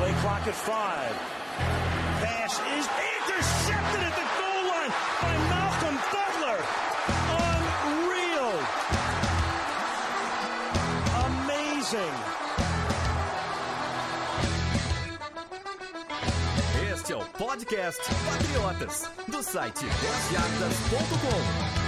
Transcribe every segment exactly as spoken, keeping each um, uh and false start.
Play clock at five. Pass is intercepted at the goal line by Malcolm Butler. Unreal. Amazing. Este é o podcast Patriotas, do site dez jardas ponto com.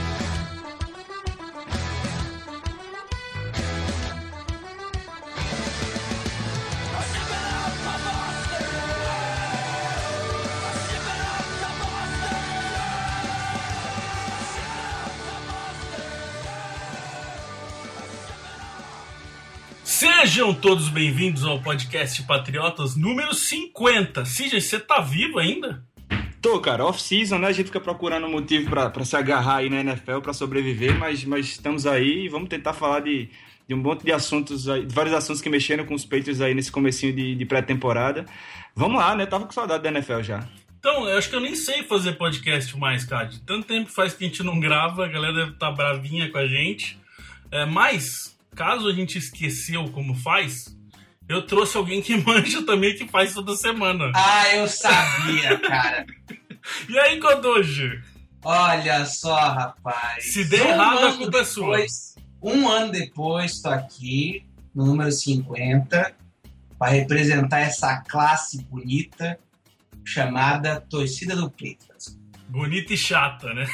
Sejam todos bem-vindos ao podcast Patriotas número cinquenta. Cid, você tá vivo ainda? Tô, cara. Off-season, né? A gente fica procurando um motivo pra, pra se agarrar aí na N F L, pra sobreviver, mas, mas estamos aí e vamos tentar falar de, de um monte de assuntos, aí, de vários assuntos que mexeram com os Patriots aí nesse comecinho de, de pré-temporada. Vamos lá, né? Tava com saudade da N F L já. Então, eu acho que eu nem sei fazer podcast mais, cara. De tanto tempo faz que a gente não grava, a galera deve estar bravinha com a gente. É, mas... caso a gente esqueceu como faz, eu trouxe alguém que manja também, que faz toda semana. Ah, eu sabia, cara. E aí, Kodoji? Olha só, rapaz. Se der um errado, a culpa depois, é sua. Um ano depois, tô aqui, no número cinquenta, para representar essa classe bonita chamada Torcida do Patriots. Bonita e chata, né?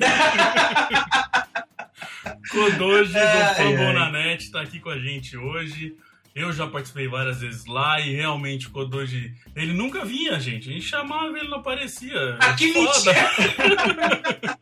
Kodoji é, do Fambonanet tá aqui com a gente hoje. Eu já participei várias vezes lá e realmente o Kodoji, ele nunca vinha, gente. A gente chamava e ele não aparecia. Ah, que mentira!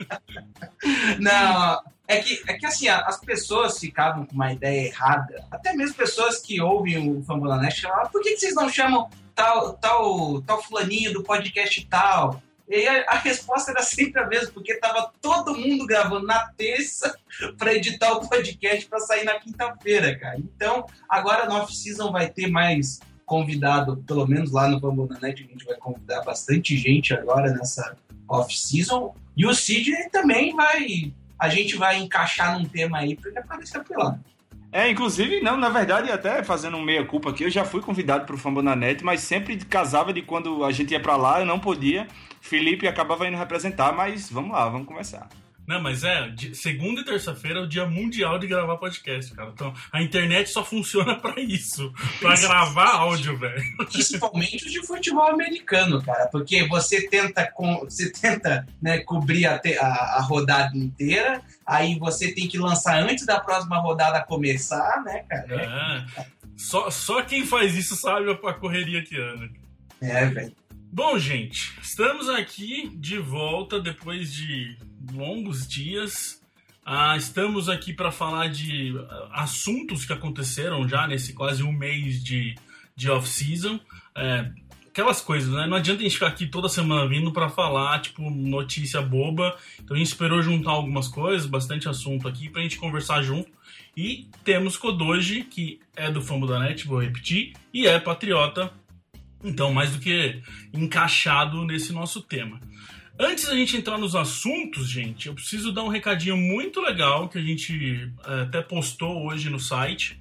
Não, é que, é que assim, as pessoas ficavam com uma ideia errada. Até mesmo pessoas que ouvem o Fambonanet falavam, por que, que vocês não chamam tal, tal, tal fulaninho do podcast tal? E aí a, a resposta era sempre a mesma, porque tava todo mundo gravando na terça para editar o podcast para sair na quinta-feira, cara. Então, agora no off-season vai ter mais convidado, pelo menos lá no Fambonanet, a gente vai convidar bastante gente agora nessa off-season. E o Cid também vai, a gente vai encaixar num tema aí para ele aparecer por lá. É, inclusive, não, na verdade, até fazendo um meia-culpa aqui, eu já fui convidado para o Fambonanet, mas sempre casava de quando a gente ia para lá, eu não podia. Felipe acabava indo representar, mas vamos lá, vamos começar. Não, mas é, segunda e terça-feira é o dia mundial de gravar podcast, cara. Então, a internet só funciona pra isso, pra gravar áudio, velho. Principalmente os de futebol americano, cara, porque você tenta, com, você tenta né, cobrir a, te, a, a rodada inteira, aí você tem que lançar antes da próxima rodada começar, né, cara? É, só, só quem faz isso sabe a correria que anda. É, velho. Bom, gente, estamos aqui de volta depois de longos dias. Ah, estamos aqui para falar de assuntos que aconteceram já nesse quase um mês de, de off-season. É, aquelas coisas, né? Não adianta a gente ficar aqui toda semana vindo para falar, tipo, notícia boba. Então a gente esperou juntar algumas coisas, bastante assunto aqui para a gente conversar junto. E temos Kodoji, que é do Fambonanet, vou repetir, e é patriota. Então, mais do que encaixado nesse nosso tema. Antes da gente entrar nos assuntos, gente, eu preciso dar um recadinho muito legal que a gente uh, até postou hoje no site.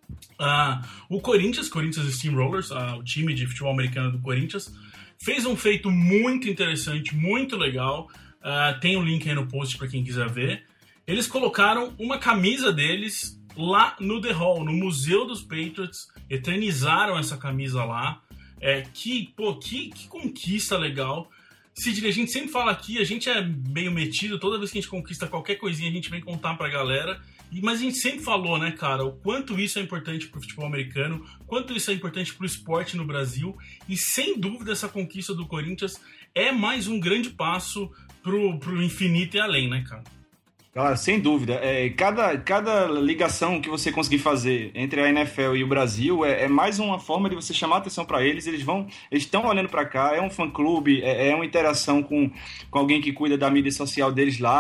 Uh, o Corinthians, Corinthians Steamrollers, uh, o time de futebol americano do Corinthians, fez um feito muito interessante, muito legal. Uh, tem um link aí no post para quem quiser ver. Eles colocaram uma camisa deles lá no The Hall, no Museu dos Patriots. Eternizaram essa camisa lá. É, que, pô, que, que conquista legal. Cid, a gente sempre fala aqui, a gente é meio metido, toda vez que a gente conquista qualquer coisinha, a gente vem contar pra galera. E, mas a gente sempre falou, né, cara, o quanto isso é importante pro futebol americano, quanto isso é importante pro esporte no Brasil. E sem dúvida essa conquista do Corinthians é mais um grande passo pro, pro infinito e além, né, cara? Claro, sem dúvida. É, cada, cada ligação que você conseguir fazer entre a N F L e o Brasil é, é mais uma forma de você chamar a atenção para eles. Eles vão, eles estão olhando para cá. É um fã-clube, é, é uma interação com, com alguém que cuida da mídia social deles lá.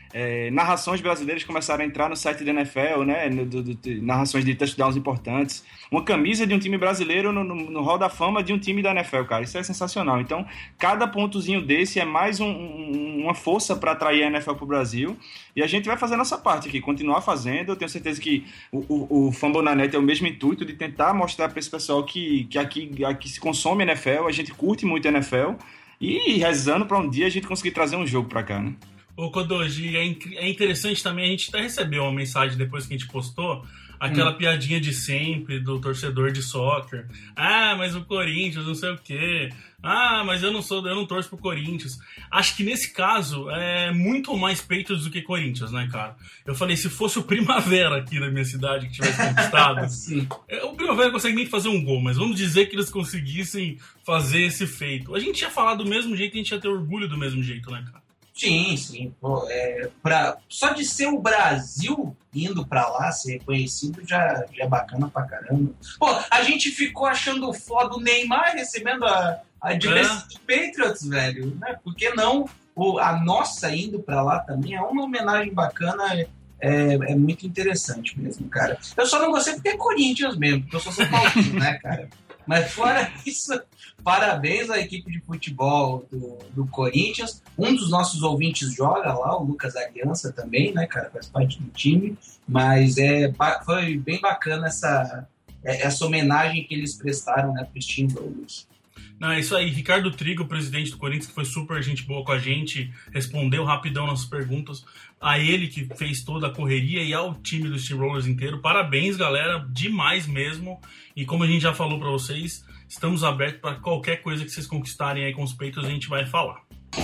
É, narrações brasileiras começaram a entrar no site da N F L, né? No, do, do, narrações de touchdowns importantes. Uma camisa de um time brasileiro no, no, no Hall da Fama de um time da N F L, cara. Isso é sensacional. Então, cada pontozinho desse é mais um, um, uma força para atrair a N F L para o Brasil. E a gente vai fazer a nossa parte aqui, continuar fazendo. Eu tenho certeza que o, o, o Fambonanet é o mesmo intuito de tentar mostrar para esse pessoal que, que aqui, aqui se consome a N F L, a gente curte muito a N F L. E rezando para um dia a gente conseguir trazer um jogo para cá, né? Ô, Kodoji, é interessante também, a gente até recebeu uma mensagem depois que a gente postou, aquela hum. piadinha de sempre do torcedor de soccer. Ah, mas o Corinthians, não sei o quê. Ah, mas eu não sou, eu não torço pro Corinthians. Acho que nesse caso é muito mais Patriots do que Corinthians, né, cara? Eu falei, se fosse o Primavera aqui na minha cidade que tivesse conquistado, o Primavera consegue nem fazer um gol, mas vamos dizer que eles conseguissem fazer esse feito. A gente ia falar do mesmo jeito, a gente ia ter orgulho do mesmo jeito, né, cara? Sim, sim. Pô, é, pra, só de ser o Brasil indo pra lá, ser reconhecido, já, já é bacana pra caramba. Pô, a gente ficou achando foda o Neymar recebendo a, a diversidade é. Patriots, velho. Né? Por que não o, a nossa indo pra lá também? É uma homenagem bacana, é, é muito interessante mesmo, cara. Eu só não gostei porque é Corinthians mesmo, porque eu sou São Paulino, né, cara? Mas fora isso, parabéns à equipe de futebol do, do Corinthians. Um dos nossos ouvintes joga lá, o Lucas Aliança também, né, cara? Faz parte do time. Mas é, foi bem bacana essa, essa homenagem que eles prestaram, né, para os Timberwolves. Não, é isso aí. Ricardo Trigo, presidente do Corinthians, que foi super gente boa com a gente, respondeu rapidão nossas perguntas. A ele que fez toda a correria e ao time dos Steamrollers inteiro. Parabéns, galera. Demais mesmo. E como a gente já falou para vocês, estamos abertos para qualquer coisa que vocês conquistarem aí com os peitos, a gente vai falar.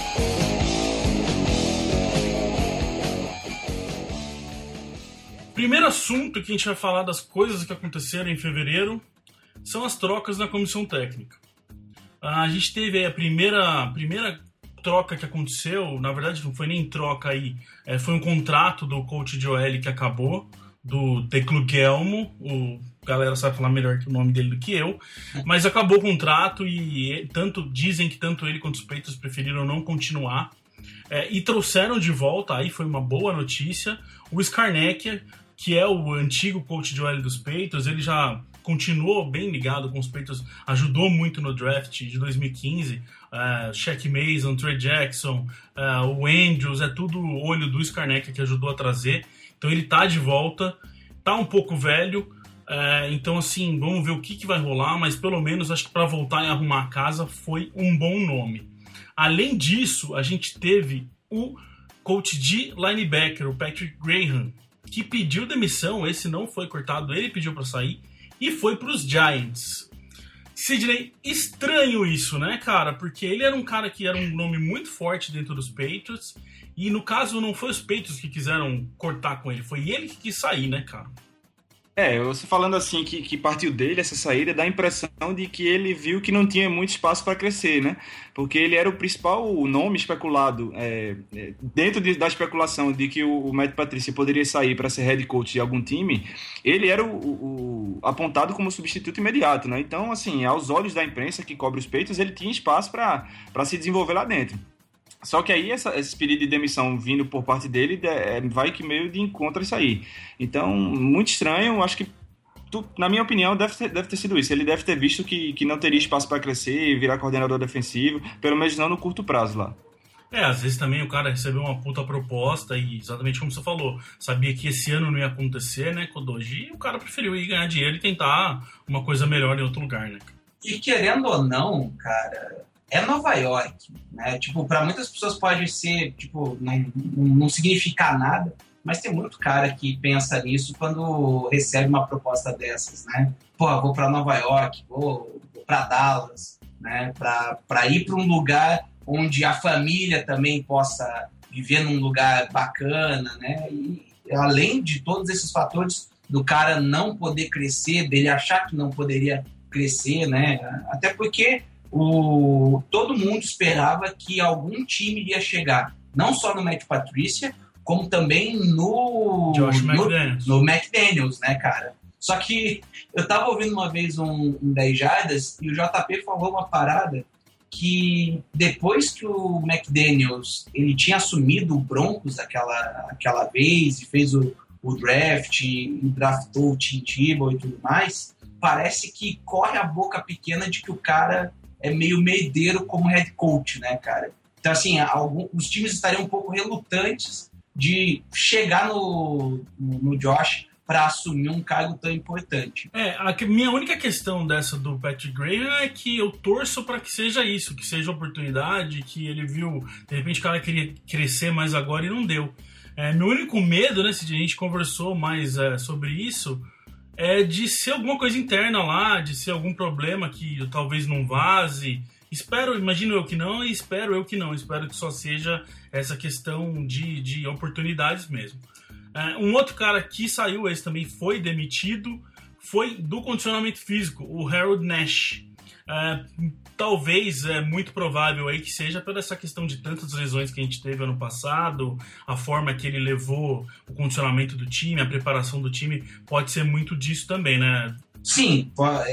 Primeiro assunto que a gente vai falar das coisas que aconteceram em fevereiro são as trocas na comissão técnica. A gente teve aí a primeira, primeira troca que aconteceu, na verdade não foi nem troca aí, é, foi um contrato do coach de O L que acabou, do Tecluguelmo, o galera sabe falar melhor que o nome dele do que eu, mas acabou o contrato e tanto dizem que tanto ele quanto os Patriots preferiram não continuar, é, e trouxeram de volta, aí foi uma boa notícia, o Scarnecchia, que é o antigo coach de O L dos Patriots. Ele já continuou bem ligado com os Patriots, ajudou muito no draft de dois mil e quinze, uh, Shaq Mason, Trey Jackson, uh, o Andrews, é tudo olho do Scarnecchia que ajudou a trazer. Então ele tá de volta, tá um pouco velho, uh, então assim, vamos ver o que, que vai rolar, mas pelo menos acho que para voltar e arrumar a casa foi um bom nome. Além disso, a gente teve o coach de linebacker, o Patrick Graham, que pediu demissão, esse não foi cortado, ele pediu para sair, e foi para os Giants. Sidney, estranho isso, né, cara? Porque ele era um cara que era um nome muito forte dentro dos Patriots, e no caso não foi os Patriots que quiseram cortar com ele, foi ele que quis sair, né, cara? É, você falando assim que, que partiu dele essa saída, dá a impressão de que ele viu que não tinha muito espaço para crescer, né? Porque ele era o principal nome especulado, é, dentro de, da especulação de que o, o Matt Patricia poderia sair para ser head coach de algum time, ele era o, o, o apontado como substituto imediato, né? Então, assim, aos olhos da imprensa que cobre os Patriots, ele tinha espaço para se desenvolver lá dentro. Só que aí essa, esse pedido de demissão vindo por parte dele é, vai que meio de encontro isso aí. Então, muito estranho, acho que, tu, na minha opinião, deve ter, deve ter sido isso. Ele deve ter visto que, que não teria espaço para crescer e virar coordenador defensivo, pelo menos não no curto prazo lá. É, às vezes também o cara recebeu uma puta proposta e, exatamente como você falou, sabia que esse ano não ia acontecer, né, Kodoji, e o cara preferiu ir ganhar dinheiro e tentar uma coisa melhor em outro lugar, né? E querendo ou não, cara... É Nova York, né? Tipo, para muitas pessoas pode ser, tipo, não, não significar nada, mas tem muito cara que pensa nisso quando recebe uma proposta dessas, né? Pô, vou para Nova York, vou, vou para Dallas, né? Para ir para um lugar onde a família também possa viver num lugar bacana, né? E além de todos esses fatores do cara não poder crescer, dele achar que não poderia crescer, né? Até porque O, todo mundo esperava que algum time iria chegar, não só no Matt Patricia, como também no Josh no, McDaniels. no McDaniels, né, cara? Só que eu tava ouvindo uma vez um, um dez jardas e o J P falou uma parada que depois que o McDaniels ele tinha assumido o Broncos aquela, aquela vez e fez o, o draft e draftou o Tim Tebow e tudo mais, parece que corre a boca pequena de que o cara é meio medeiro como head coach, né, cara? Então, assim, alguns, os times estariam um pouco relutantes de chegar no, no, no Josh para assumir um cargo tão importante. É, a minha única questão dessa do Patrick Graham é que eu torço para que seja isso, que seja oportunidade, que ele viu, de repente o cara queria crescer mais agora e não deu. É, meu único medo, né, se a gente conversou mais é, sobre isso, é de ser alguma coisa interna lá, de ser algum problema que talvez não vaze. Espero, imagino eu que não, e espero eu que não. Espero que só seja essa questão de, de oportunidades mesmo. Uh, um outro cara que saiu, esse também foi demitido, foi do condicionamento físico, o Harold Nash. Uh, talvez, é muito provável aí que seja pela essa questão de tantas lesões que a gente teve ano passado, a forma que ele levou o condicionamento do time, a preparação do time, pode ser muito disso também, né? Sim,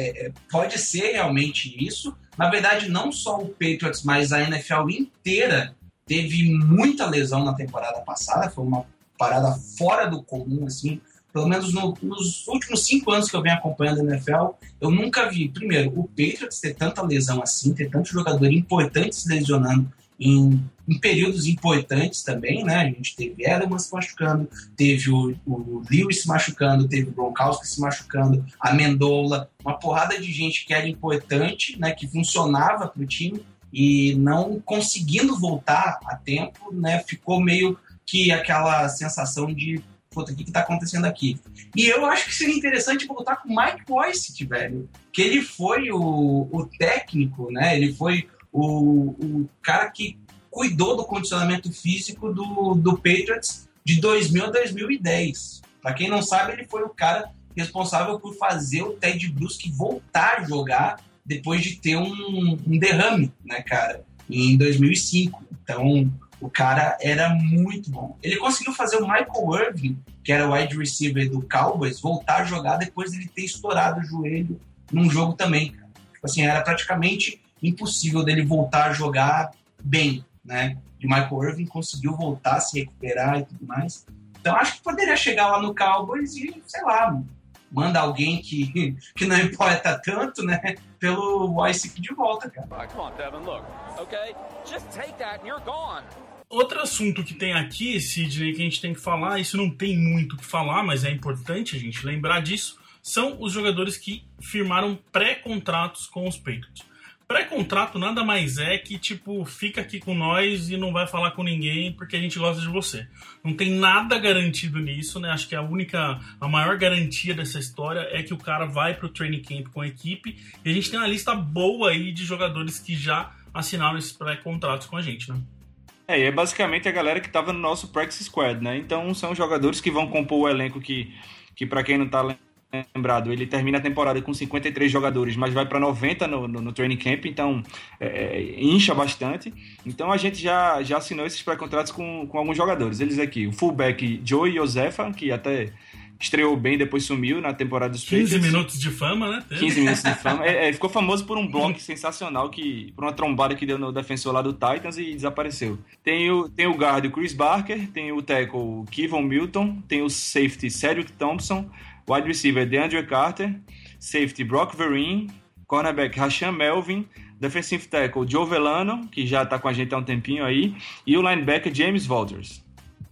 pode ser realmente isso. Na verdade, não só o Patriots, mas a N F L inteira teve muita lesão na temporada passada, foi uma parada fora do comum, assim, pelo menos no, nos últimos cinco anos que eu venho acompanhando a N F L, eu nunca vi, primeiro, o Patriots ter tanta lesão assim, ter tanto jogador importante se lesionando em, em períodos importantes também, né? A gente teve Edelman se machucando, teve o, o Lewis se machucando, teve o Gronkowski se machucando, a Mendola, uma porrada de gente que era importante, né? Que funcionava para o time e não conseguindo voltar a tempo, né? Ficou meio que aquela sensação de puta, o que, que tá acontecendo aqui? E eu acho que seria interessante voltar com o Mike Boyce, velho. Que ele foi o, o técnico, né? Ele foi o, o cara que cuidou do condicionamento físico do, do Patriots de dois mil a dois mil e dez. Pra quem não sabe, ele foi o cara responsável por fazer o Ted Bruschi voltar a jogar depois de ter um, um derrame, né, cara? Em dois mil e cinco. Então, o cara era muito bom. Ele conseguiu fazer o Michael Irvin, que era o wide receiver do Cowboys, voltar a jogar depois de ele ter estourado o joelho num jogo também, cara. Tipo assim, era praticamente impossível dele voltar a jogar bem, né? E o Michael Irvin conseguiu voltar, se recuperar e tudo mais. Então, acho que poderia chegar lá no Cowboys e, sei lá, manda alguém que, que não importa tanto, né? Pelo Boyce de volta, cara. Come on, Devin, look, okay? Just take that and you're gone. Outro assunto que tem aqui, Sidney, que a gente tem que falar, isso não tem muito o que falar, mas é importante a gente lembrar disso, são os jogadores que firmaram pré-contratos com os Patriots. Pré-contrato nada mais é que, tipo, fica aqui com nós e não vai falar com ninguém porque a gente gosta de você. Não tem nada garantido nisso, né? Acho que a única, a maior garantia dessa história é que o cara vai pro training camp com a equipe e a gente tem uma lista boa aí de jogadores que já assinaram esses pré-contratos com a gente, né? É, e é basicamente a galera que estava no nosso practice squad, né? Então são jogadores que vão compor o elenco que, que para quem não tá lembrado, ele termina a temporada com cinquenta e três jogadores, mas vai para noventa no, no, no training camp, então é, incha bastante. Então a gente já, já assinou esses pré-contratos com, com alguns jogadores. Eles aqui, o fullback Joey Josefa, que até estreou bem, depois sumiu na temporada dos quinze minutos de fama, né? quinze minutos de fama. É, é, ficou famoso por um bloco sensacional, que, por uma trombada que deu no defensor lá do Titans e desapareceu. Tem o, tem o guard o Chris Barker, tem o tackle o Kevon Milton, tem o safety Cedric Thompson, wide receiver DeAndre Carter, safety Brock Vereen, cornerback Rashan Melvin, defensive tackle Joe Velano, que já tá com a gente há um tempinho aí, e o linebacker James Walters.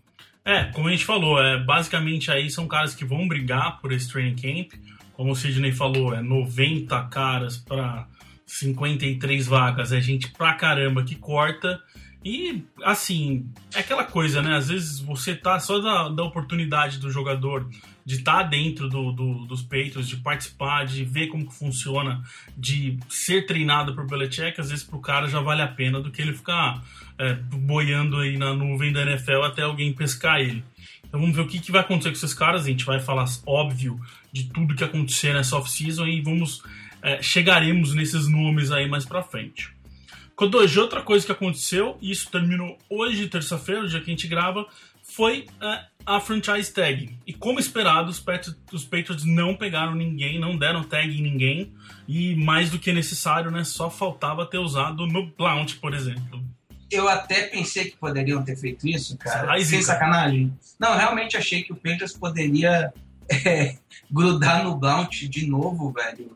É, como a gente falou, é, basicamente aí são caras que vão brigar por esse training camp. Como o Sidney falou, é noventa caras para cinquenta e três vagas, é gente pra caramba que corta. E, assim, é aquela coisa, né? Às vezes você tá só da, da oportunidade do jogador de estar tá dentro do, do, dos peitos, de participar, de ver como que funciona, de ser treinado por Belichick, às vezes pro cara já vale a pena do que ele ficar é, boiando aí na nuvem da N F L até alguém pescar ele. Então vamos ver o que, que vai acontecer com esses caras. A gente vai falar, óbvio, de tudo que acontecer nessa off-season e vamos, é, chegaremos nesses nomes aí mais pra frente. Kodoji, outra coisa que aconteceu, e isso terminou hoje, terça-feira, o dia que a gente grava, foi uh, a franchise tag. E como esperado, os, Pat- os Patriots não pegaram ninguém, não deram tag em ninguém. E mais do que necessário, né? Só faltava ter usado no Blount, por exemplo. Eu até pensei que poderiam ter feito isso, cara. Ai, Sem zica. sacanagem. Não, realmente achei que o Patriots poderia é, grudar no Blount de novo, velho.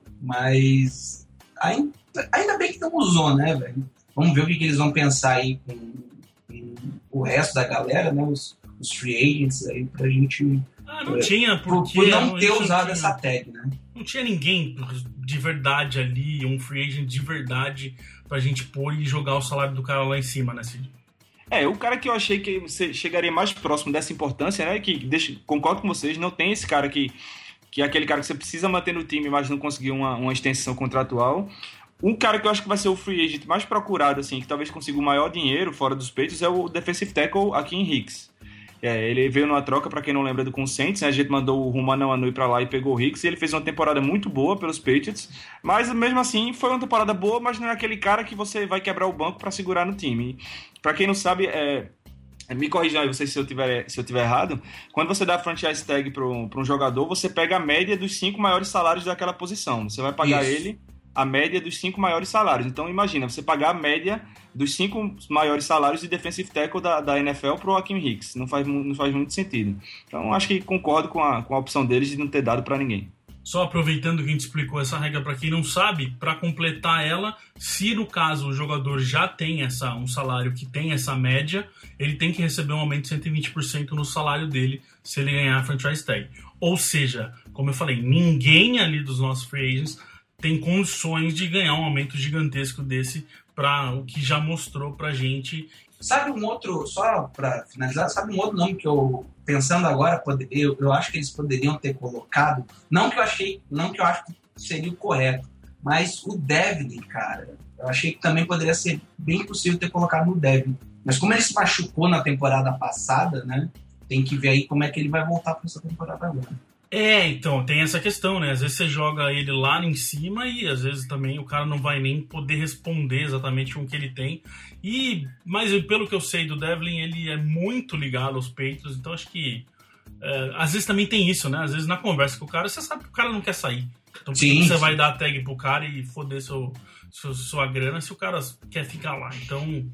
Mas ainda, ainda bem que não usou, né, velho? Vamos ver o que, que eles vão pensar aí com, com o resto da galera, né? Os, os free agents aí pra gente... Ah, não tinha, por, porque... por não ter não usado tinha, essa tag, né? Não tinha ninguém de verdade ali, um free agent de verdade pra gente pôr e jogar o salário do cara lá em cima, né, Cid? É, o cara que eu achei que você chegaria mais próximo dessa importância, né, que deixa, concordo com vocês, não tem esse cara que, que é aquele cara que você precisa manter no time, mas não conseguiu uma, uma extensão contratual. Um cara que eu acho que vai ser o free agent mais procurado, assim, que talvez consiga o maior dinheiro fora dos peitos, é o defensive tackle Akiem Hicks. É, ele veio numa troca, para quem não lembra, do com o Saints, né? A gente mandou o Romano Anui para lá e pegou o Hicks, e ele fez uma temporada muito boa pelos Patriots, mas mesmo assim foi uma temporada boa, mas não é aquele cara que você vai quebrar o banco para segurar no time. Para quem não sabe, é, me corrijam aí vocês se eu tiver, se eu tiver errado, quando você dá a franchise tag para um jogador, você pega a média dos cinco maiores salários daquela posição, você vai pagar Isso. ele a média dos cinco maiores salários. Então imagina, você pagar a média dos cinco maiores salários de defensive tackle da, da N F L pro Akiem Hicks. Não faz, não faz muito sentido. Então acho que concordo com a, com a opção deles de não ter dado para ninguém. Só aproveitando que a gente explicou essa regra para quem não sabe, para completar ela, se no caso o jogador já tem essa, um salário que tem essa média, ele tem que receber um aumento de cento e vinte por cento no salário dele se ele ganhar a franchise tag. Ou seja, como eu falei, ninguém ali dos nossos free agents tem condições de ganhar um aumento gigantesco desse para o que já mostrou pra gente. Sabe um outro, só para finalizar, sabe um outro nome que eu, pensando agora, eu, eu acho que eles poderiam ter colocado, não que eu achei, não que eu acho que seria o correto, mas o Devlin, cara, eu achei que também poderia ser bem possível ter colocado no Devlin. Mas como ele se machucou na temporada passada, né, tem que ver aí como é que ele vai voltar para essa temporada agora. É, então, tem essa questão, né? Às vezes você joga ele lá em cima e às vezes também o cara não vai nem poder responder exatamente com o que ele tem. E, mas pelo que eu sei do Devlin, ele é muito ligado aos Patriots, então acho que é, às vezes também tem isso, né? Às vezes na conversa com o cara, você sabe que o cara não quer sair. Então por que você vai dar a tag pro cara e foder seu, seu, sua grana se o cara quer ficar lá? Então,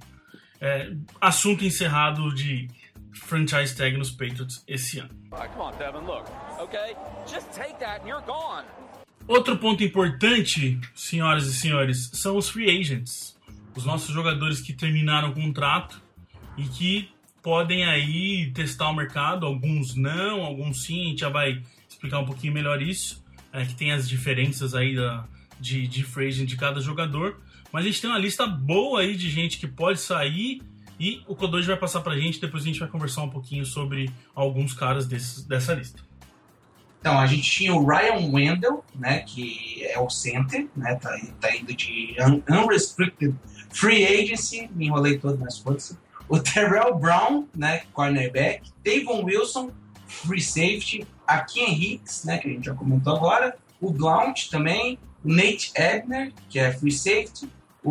é, assunto encerrado de franchise tag nos Patriots esse ano. Come on, Devin, look. Okay, just take that and you're gone. Outro ponto importante, senhoras e senhores, são os free agents. Os nossos jogadores que terminaram o contrato e que podem aí testar o mercado. Alguns não, alguns sim. A gente já vai explicar um pouquinho melhor isso. É, que tem as diferenças aí da, de, de free agent de cada jogador. Mas a gente tem uma lista boa aí de gente que pode sair. E o Kodoji vai passar pra gente, depois a gente vai conversar um pouquinho sobre alguns caras desses, dessa lista. Então, a gente tinha o Ryan Wendell, né, que é o center, né, tá, tá indo de un- unrestricted free agency, me enrolei todo nas forças. O Terrell Brown, né, cornerback. Davon Wilson, free safety. Akiem Hicks, né, que a gente já comentou agora. O Blount também. O Nate Ebner, que é free safety.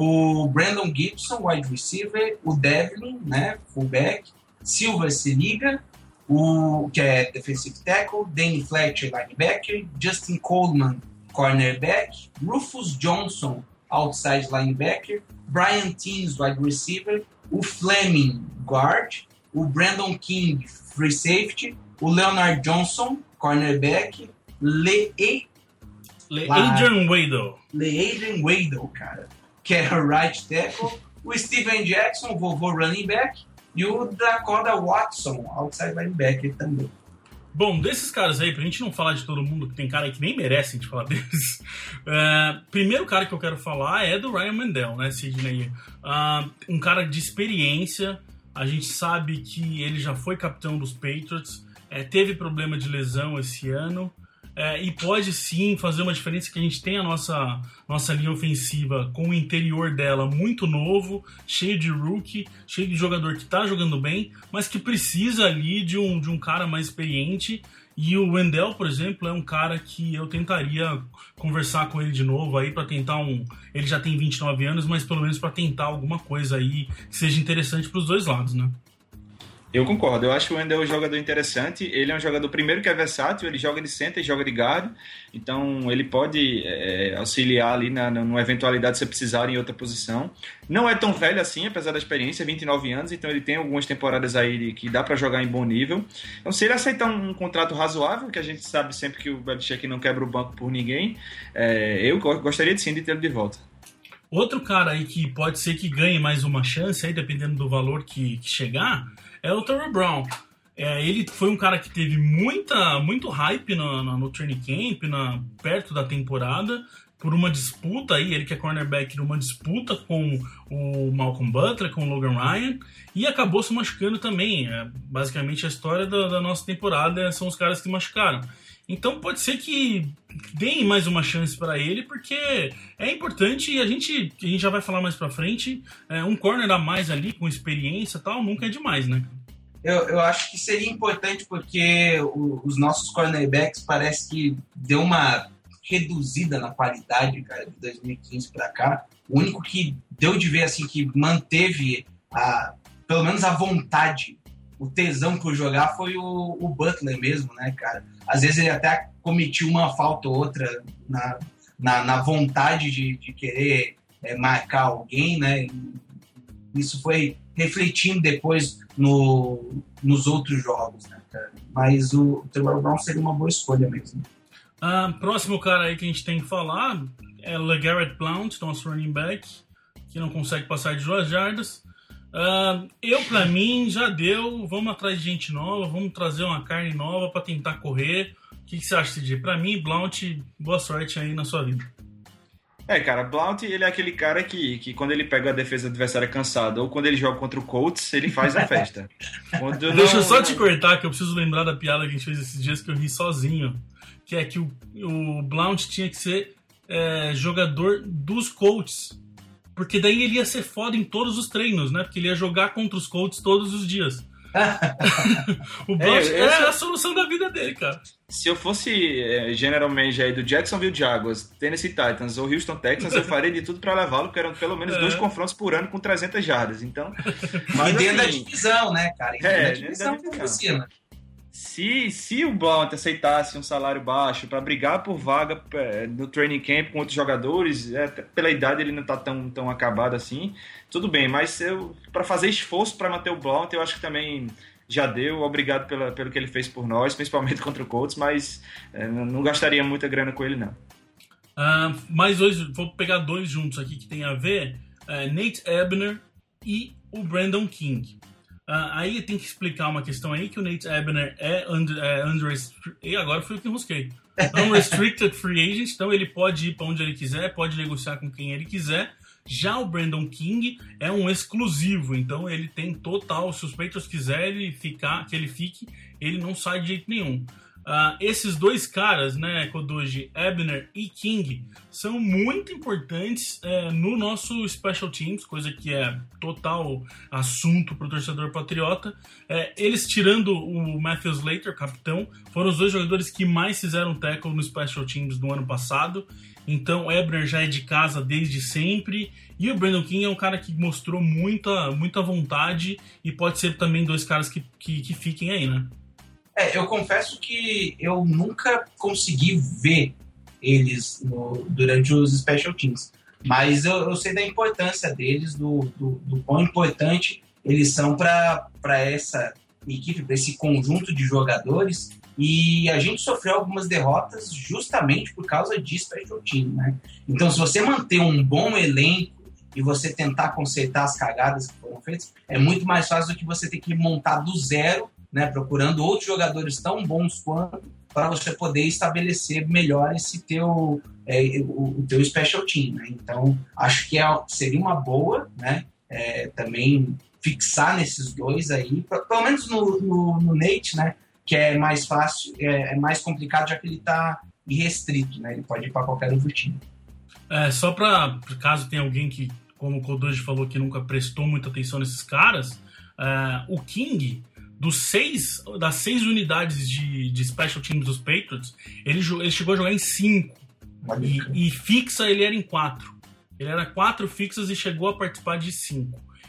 O Brandon Gibson, wide receiver. O Devlin, né, fullback. Silver Seliga, o, que é defensive tackle. Danny Fletcher, linebacker. Justin Coleman, cornerback. Rufus Johnson, outside linebacker. Brian Teams, wide receiver. O Fleming, guard. O Brandon King, free safety. O Leonard Johnson, cornerback. Le Le Adrian Waddle. Le Adrian Waddle, cara, que é o right tackle. O Steven Jackson, vovô running back. E o Dakota Watson, outside linebacker também. Bom, desses caras aí, pra gente não falar de todo mundo, que tem cara aí que nem merece a gente falar deles, uh, primeiro cara que eu quero falar é do Ryan Wendell, né, Sidney? Uh, um cara de experiência, a gente sabe que ele já foi capitão dos Patriots, é, teve problema de lesão esse ano, é, e pode sim fazer uma diferença, que a gente tem a nossa, nossa linha ofensiva com o interior dela muito novo, cheio de rookie, cheio de jogador que tá jogando bem, mas que precisa ali de um, de um cara mais experiente. E o Wendell, por exemplo, é um cara que eu tentaria conversar com ele de novo aí para tentar um... Ele já tem vinte e nove anos, mas pelo menos para tentar alguma coisa aí que seja interessante para os dois lados, né? Eu concordo, eu acho que o Wendell é um jogador interessante, ele é um jogador, primeiro, que é versátil, ele joga de center e joga de guard, então ele pode é, auxiliar ali na, na, numa eventualidade se precisar em outra posição. Não é tão velho assim, apesar da experiência, vinte e nove anos, então ele tem algumas temporadas aí que dá para jogar em bom nível. Então se ele aceitar um, um contrato razoável, que a gente sabe sempre que o Belichick não quebra o banco por ninguém, é, eu gostaria de sim de ter ele de volta. Outro cara aí que pode ser que ganhe mais uma chance, aí, dependendo do valor que, que chegar, é o Terrell Brown. É, ele foi um cara que teve muita, muito hype no, no, no training camp, na, perto da temporada, por uma disputa aí, ele que é cornerback, numa disputa com o Malcolm Butler, com o Logan Ryan, e acabou se machucando também. É, basicamente a história da, da nossa temporada são os caras que machucaram. Então pode ser que deem mais uma chance para ele, porque é importante, e a gente, a gente já vai falar mais para frente, é, um corner a mais ali, com experiência e tal, nunca é demais, né? Eu, eu acho que seria importante, porque o, os nossos cornerbacks parece que deu uma reduzida na qualidade, cara, de dois mil e quinze para cá. O único que deu de ver, assim, que manteve a, pelo menos a vontade, o tesão por jogar foi o, o Butler mesmo, né, cara? Às vezes ele até cometia uma falta ou outra na, na, na vontade de, de querer é, marcar alguém, né? E isso foi refletindo depois no, nos outros jogos, né, cara? Mas o Terrell Brown seria uma boa escolha mesmo. Ah, próximo cara aí que a gente tem que falar é o LeGarrette Blount, nosso running back, que não consegue passar de duas jardas. Uh, eu, pra mim, já deu. Vamos atrás de gente nova, vamos trazer uma carne nova pra tentar correr. O que, que você acha, C J? Pra mim, Blount, boa sorte aí na sua vida. É, cara, Blount, ele é aquele cara que, que quando ele pega a defesa adversária cansada ou quando ele joga contra o Colts, ele faz a festa. Quando Deixa não, eu só não... te cortar, que eu preciso lembrar da piada que a gente fez esses dias que eu ri sozinho. Que é que o, o Blount tinha que ser é, jogador dos Colts. Porque daí ele ia ser foda em todos os treinos, né? Porque ele ia jogar contra os Colts todos os dias. O Blount é, é a solução da vida dele, cara. Se eu fosse é, general manager aí do Jacksonville Jaguars, Tennessee Titans ou Houston Texans, eu faria de tudo pra levá-lo, porque eram pelo menos é. dois confrontos por ano com trezentas jardas. Então, mas, e dentro assim, da divisão, né, cara? E é, da divisão dentro da divisão. Né? Se, se o Blount aceitasse um salário baixo para brigar por vaga é, no training camp com outros jogadores, é, pela idade ele não tá tão, tão acabado assim, tudo bem, mas para fazer esforço para manter o Blount, eu acho que também já deu. Obrigado pela, pelo que ele fez por nós, principalmente contra o Colts, mas é, não gastaria muita grana com ele, não. Uh, mais dois, vou pegar dois juntos aqui que tem a ver, uh, Nate Ebner e o Brandon King. Uh, aí tem que explicar uma questão aí, que o Nate Ebner é, under, é unrestricted, e agora foi o que enrosquei, unrestricted free agent, então ele pode ir para onde ele quiser, pode negociar com quem ele quiser. Já o Brandon King é um exclusivo, então ele tem total, se os Patriots quiserem ficar, que ele fique, ele não sai de jeito nenhum. Uh, esses dois caras, né, Kodoji, Ebner e King, são muito importantes é, no nosso Special Teams, coisa que é total assunto para o torcedor patriota. É, eles, tirando o Matthew Slater, capitão, foram os dois jogadores que mais fizeram tackle no Special Teams do ano passado. Então, Ebner já é de casa desde sempre. E o Brandon King é um cara que mostrou muita, muita vontade e pode ser também dois caras que, que, que fiquem aí, né? É, eu confesso que eu nunca consegui ver eles no, durante os Special Teams, mas eu, eu sei da importância deles, do, do, do quão importante eles são para essa equipe, para esse conjunto de jogadores, e a gente sofreu algumas derrotas justamente por causa de Special Team, né? Então, se você manter um bom elenco e você tentar consertar as cagadas que foram feitas, é muito mais fácil do que você ter que montar do zero, né, procurando outros jogadores tão bons quanto, para você poder estabelecer melhor esse teu, é, o, o teu special team, né? Então, acho que é, seria uma boa, né, é, também fixar nesses dois aí, pra, pelo menos no, no, no Nate, né, que é mais fácil, é, é mais complicado, já que ele está irrestrito, né, ele pode ir para qualquer outro time. É, só para caso tenha alguém que, como o Kodoji falou, que nunca prestou muita atenção nesses caras, é, o King, dos seis, das seis unidades de, de Special Teams dos Patriots, ele, ele chegou a jogar em cinco. E, e fixa ele era em quatro. Ele era quatro fixas e chegou a participar de cinco.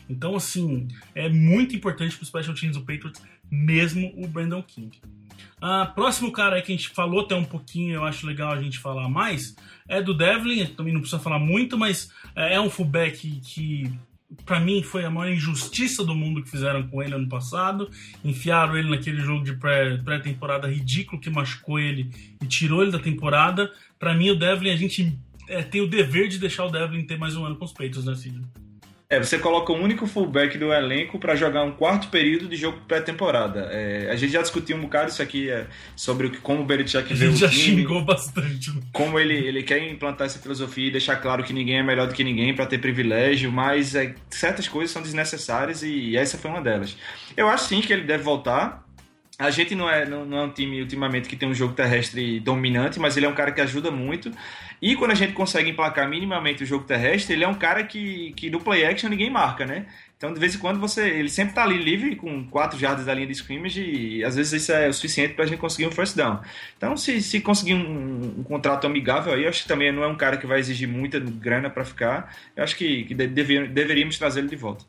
Então, assim, é muito importante pro Special Teams do Patriots, mesmo o Brandon King. Uh, próximo cara aí que a gente falou até um pouquinho, eu acho legal a gente falar mais, é do Devlin, também não precisa falar muito, mas é um fullback que, pra mim, foi a maior injustiça do mundo que fizeram com ele ano passado. Enfiaram ele naquele jogo de pré, pré-temporada ridículo que machucou ele e tirou ele da temporada. Pra mim, o Devlin, a gente é, tem o dever de deixar o Devlin ter mais um ano com os Patriots, né, Cid? É, você coloca o único fullback do elenco para jogar um quarto período de jogo pré-temporada. É, a gente já discutiu um bocado isso aqui é, sobre o, como o Belichick vê o time. A gente já xingou bastante. Né? Como ele, ele quer implantar essa filosofia e deixar claro que ninguém é melhor do que ninguém para ter privilégio, mas é, certas coisas são desnecessárias e essa foi uma delas. Eu acho sim que ele deve voltar. A gente não é, não, não é um time ultimamente que tem um jogo terrestre dominante, mas ele é um cara que ajuda muito. E quando a gente consegue emplacar minimamente o jogo terrestre, ele é um cara que, que no play action ninguém marca, né? Então, de vez em quando, você, ele sempre tá ali livre com quatro jardas da linha de scrimmage e às vezes isso é o suficiente pra gente conseguir um first down. Então, se, se conseguir um, um contrato amigável aí, eu acho que também não é um cara que vai exigir muita grana pra ficar. Eu acho que, que deve, deveríamos trazer ele de volta.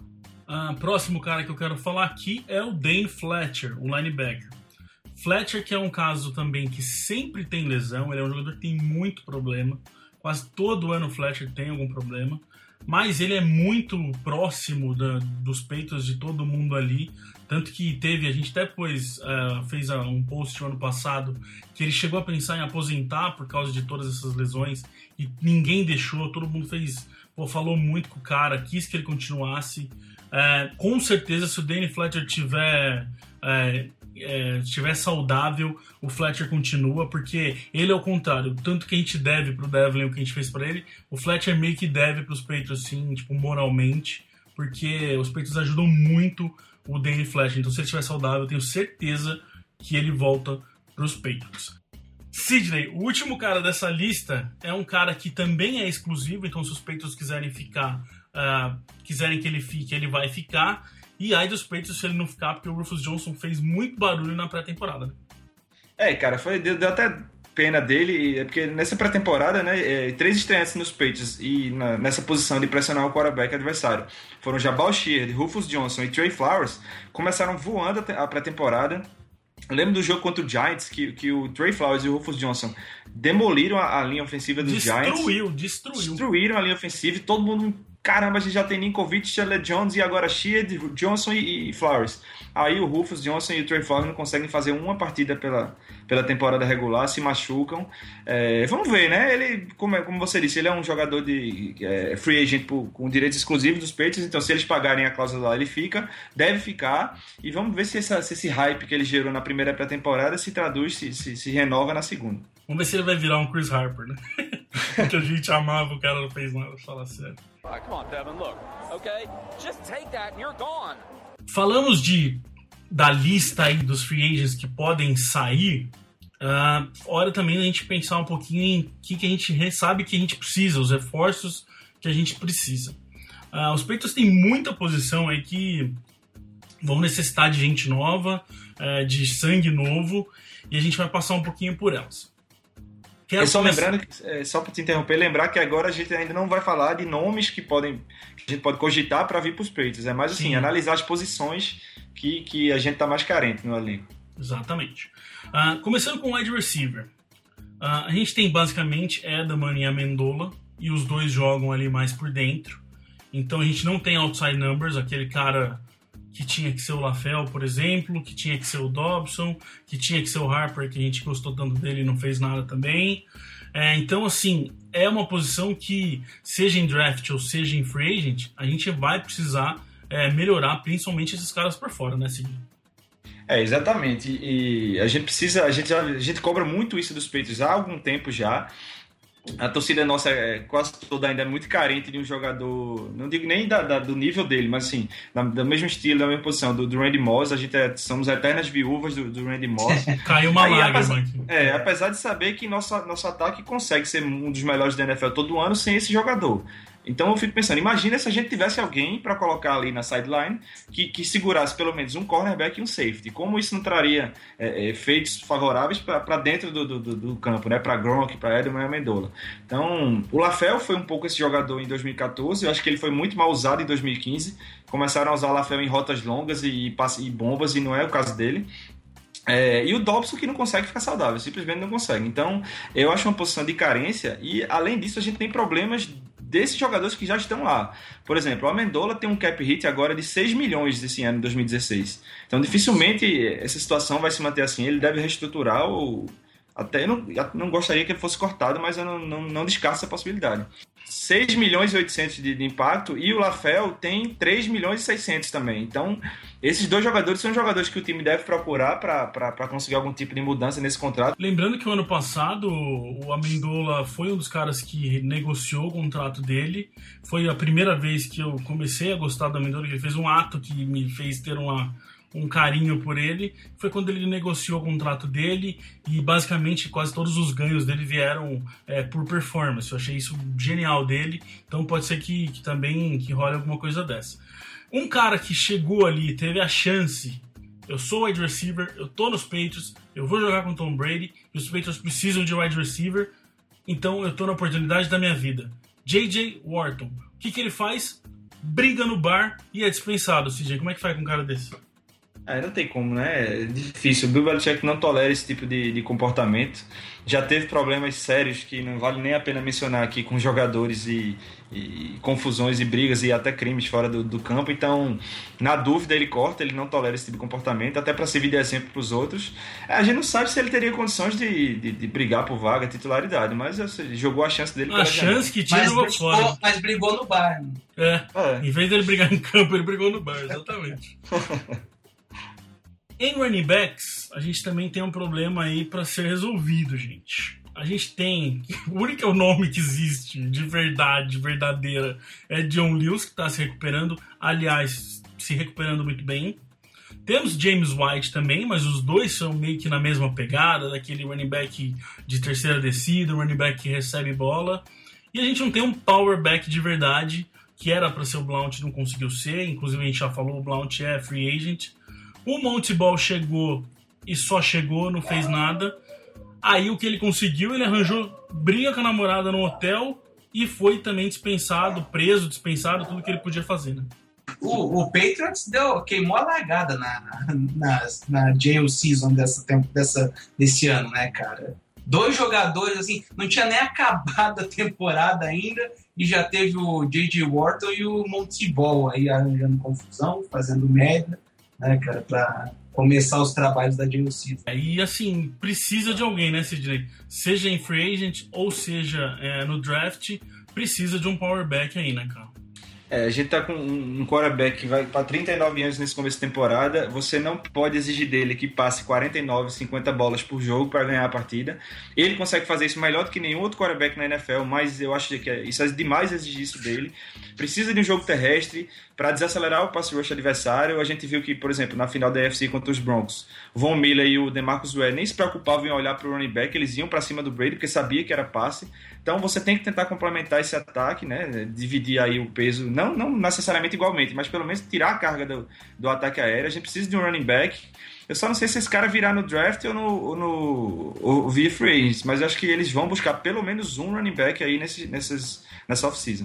Ah, próximo cara que eu quero falar aqui é o Dane Fletcher, o linebacker. Fletcher, que é um caso também que sempre tem lesão, ele é um jogador que tem muito problema. Quase todo ano o Fletcher tem algum problema. Mas ele é muito próximo da, dos peitos de todo mundo ali. Tanto que teve, a gente até depois uh, fez um post no ano passado que ele chegou a pensar em aposentar por causa de todas essas lesões e ninguém deixou, todo mundo fez, pô, falou muito com o cara, quis que ele continuasse. Uh, com certeza, se o Dane Fletcher tiver, uh, uh, tiver saudável, o Fletcher continua, porque ele é o contrário. Tanto que a gente deve pro Devlin o que a gente fez pra ele, o Fletcher meio que deve pros Patriots, assim, tipo, moralmente, porque os Patriots ajudam muito o Dane Fletcher. Então, se ele estiver saudável, eu tenho certeza que ele volta pros Patriots. Sidney, o último cara dessa lista é um cara que também é exclusivo, então se os Patriots quiserem ficar, uh, quiserem que ele fique, ele vai ficar. E aí dos Patriots se ele não ficar, porque o Rufus Johnson fez muito barulho na pré-temporada. Né? É, cara, foi, deu, deu até pena dele, é porque nessa pré-temporada, né, é, três estreantes nos Patriots e na, nessa posição de pressionar o quarterback adversário foram Jabal Sheard, Rufus Johnson e Trey Flowers, começaram voando a pré-temporada. Eu lembro do jogo contra o Giants, que, que o Trey Flowers e o Rufus Johnson demoliram a, a linha ofensiva dos destruiu, Giants. Destruiu, destruiu. Destruíram a linha ofensiva e todo mundo... Caramba, a gente já tem Ninkovich, Chandler Jones e agora Sheard, Johnson e, e Flowers. Aí o Rufus Johnson e o Trey Flowers não conseguem fazer uma partida pela, pela temporada regular, se machucam. É, vamos ver, né? Ele, como, como você disse, ele é um jogador de é, free agent por, com direitos exclusivos dos Patriots, então se eles pagarem a cláusula lá, ele fica, deve ficar. E vamos ver se, essa, se esse hype que ele gerou na primeira pré-temporada se traduz, se, se, se renova na segunda. Vamos ver se ele vai virar um Chris Harper, né? Que a gente amava, o cara não fez nada, fala sério. Right, come on, Devin, look, okay? Just take that and you're gone. Falamos de, da lista aí dos free agents que podem sair. Uh, hora também a gente pensar um pouquinho em o que, que a gente sabe que a gente precisa, os reforços que a gente precisa. Uh, os Patriots têm muita posição aí que vão necessitar de gente nova, uh, de sangue novo, e a gente vai passar um pouquinho por elas. É só lembrando, é, só para te interromper, lembrar que agora a gente ainda não vai falar de nomes que podem que a gente pode cogitar para vir para os Patriots. É mais assim, Sim. analisar as posições que, que a gente está mais carente no elenco. Exatamente. Uh, começando com o wide receiver. Uh, a gente tem basicamente Edelman e Amendola, e os dois jogam ali mais por dentro. Então a gente não tem outside numbers, aquele cara que tinha que ser o LaFell, por exemplo, que tinha que ser o Dobson, que tinha que ser o Harper, que a gente gostou tanto dele e não fez nada também. É, então, assim, é uma posição que, seja em draft ou seja em free agent, a gente vai precisar é, melhorar, principalmente esses caras por fora, né, Cid? É, exatamente. E a gente precisa, a gente, já, a gente cobra muito isso dos Patriots há algum tempo já. A torcida nossa é quase toda ainda muito carente de um jogador, não digo nem da, da, do nível dele, mas assim, da, do mesmo estilo, da mesma posição, do, do Randy Moss. A gente é, somos eternas viúvas do, do Randy Moss. Caiu uma lágrima aqui. É, apesar de saber que nosso, nosso ataque consegue ser um dos melhores da N F L todo ano sem esse jogador. Então eu fico pensando, imagina se a gente tivesse alguém para colocar ali na sideline que, que segurasse pelo menos um cornerback e um safety. Como isso não traria é, efeitos favoráveis para dentro do, do, do campo, né? Para Gronk, para Edelman e Amendola. Então, o LaFell foi um pouco esse jogador em dois mil e catorze, eu acho que ele foi muito mal usado em dois mil e quinze. Começaram a usar o LaFell em rotas longas e, e bombas, e não é o caso dele. É, e o Dobson que não consegue ficar saudável, simplesmente não consegue. Então, eu acho uma posição de carência e, além disso, a gente tem problemas desses jogadores que já estão lá. Por exemplo, o Amendola tem um cap hit agora de seis milhões esse ano, em dois mil e dezesseis. Então, dificilmente essa situação vai se manter assim. Ele deve reestruturar ou... Até eu não, eu não gostaria que ele fosse cortado, mas eu não, não, não descarto essa possibilidade. seis milhões e oitocentos de, de impacto, e o LaFell tem três milhões e seiscentos também. Então, esses dois jogadores são jogadores que o time deve procurar para conseguir algum tipo de mudança nesse contrato. Lembrando que o ano passado o Amendola foi um dos caras que negociou o contrato dele. Foi a primeira vez que eu comecei a gostar do Amendola, que ele fez um ato que me fez ter uma... um carinho por ele, foi quando ele negociou o contrato dele e basicamente quase todos os ganhos dele vieram é, por performance. Eu achei isso genial dele, então pode ser que, que também que role alguma coisa dessa. Um cara que chegou ali, teve a chance, eu sou wide receiver, eu tô nos Patriots, eu vou jogar com Tom Brady, e os Patriots precisam de wide receiver, então eu tô na oportunidade da minha vida. J J Wharton, o que que ele faz? Briga no bar e é dispensado. C J, como é que faz com um cara desse? É, não tem como, né? É difícil. O Bill Belichick não tolera esse tipo de, de comportamento. Já teve problemas sérios que não vale nem a pena mencionar aqui com jogadores e, e confusões e brigas e até crimes fora do, do campo. Então, na dúvida, ele corta, ele não tolera esse tipo de comportamento, até para servir de exemplo para os outros. É, a gente não sabe se ele teria condições de, de, de brigar por vaga, titularidade, mas assim, jogou a chance dele. A chance que tinha jogou fora. Mas brigou no bar. Né? É, é, em vez dele brigar em campo, ele brigou no bar, exatamente. Em running backs, a gente também tem um problema aí para ser resolvido, gente. A gente tem... O único nome que existe de verdade, verdadeira, é John Lewis, que está se recuperando. Aliás, se recuperando muito bem. Temos James White também, mas os dois são meio que na mesma pegada, daquele running back de terceira descida, running back que recebe bola. E a gente não tem um power back de verdade, que era para ser o Blount, não conseguiu ser. Inclusive, a gente já falou, o Blount é free agent. O Monty Ball chegou e só chegou, não fez nada. Aí o que ele conseguiu, ele arranjou briga com a namorada no hotel e foi também dispensado, preso, dispensado, tudo que ele podia fazer, né? O, o Patriots deu, queimou a largada na, na, na jail season dessa, dessa, desse ano, né, cara? Dois jogadores, assim, não tinha nem acabado a temporada ainda e já teve o J J Wharton e o Monty Ball aí arranjando confusão, fazendo merda. Né, cara, pra começar os trabalhos da jail season. E assim, precisa de alguém, né, Sidney? Seja em free agent ou seja é, no draft, precisa de um power back aí, né, cara? É, a gente tá com um quarterback que vai para trinta e nove anos nesse começo de temporada. Você não pode exigir dele que passe quarenta e nove, cinquenta bolas por jogo para ganhar a partida. Ele consegue fazer isso melhor do que nenhum outro quarterback na N F L, mas eu acho que isso é demais exigir isso dele. Precisa de um jogo terrestre para desacelerar o pass rush adversário. A gente viu que, por exemplo, na final da A F C contra os Broncos, o Von Miller e o DeMarcus Ware nem se preocupavam em olhar para o running back, eles iam para cima do Brady porque sabia que era passe. Então você tem que tentar complementar esse ataque, né? Dividir aí o peso, não, não necessariamente igualmente, mas pelo menos tirar a carga do, do ataque aéreo. A gente precisa de um running back. Eu só não sei se esse cara virar no draft ou no, ou no ou via free agents, mas eu acho que eles vão buscar pelo menos um running back aí nesse, nessas, nessa off-season.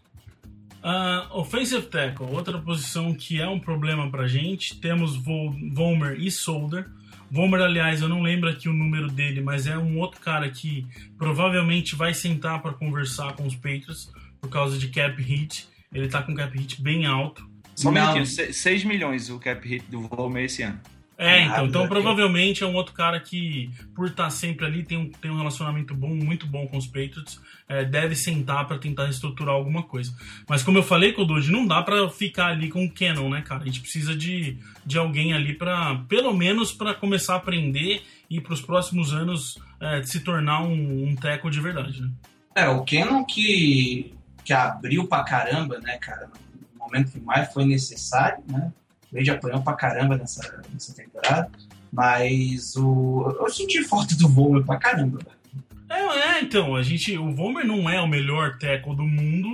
Uh, offensive tackle, outra posição que é um problema pra gente. Temos Vollmer e Solder. Vollmer, aliás, eu não lembro aqui o número dele, mas é um outro cara que provavelmente vai sentar para conversar com os Patriots por causa de cap hit. Ele tá com cap hit bem alto. Só um minutinho, seis milhões o cap hit do Vollmer esse ano. É, então, então provavelmente é um outro cara que, por estar sempre ali, tem um, tem um relacionamento bom, muito bom com os Patriots, é, deve sentar para tentar reestruturar alguma coisa. Mas como eu falei, Kodoji, não dá para ficar ali com o Cannon, né, cara? A gente precisa de, de alguém ali para, pelo menos, para começar a aprender e para os próximos anos é, se tornar um, um tackle de verdade, né? É, o Cannon que, que abriu pra caramba, né, cara? No momento que mais foi necessário, né? O Brady apanhou pra caramba nessa, nessa temporada, mas o, eu senti falta do Vollmer pra caramba. É, é, então, a gente, o Vollmer não é o melhor tackle do mundo,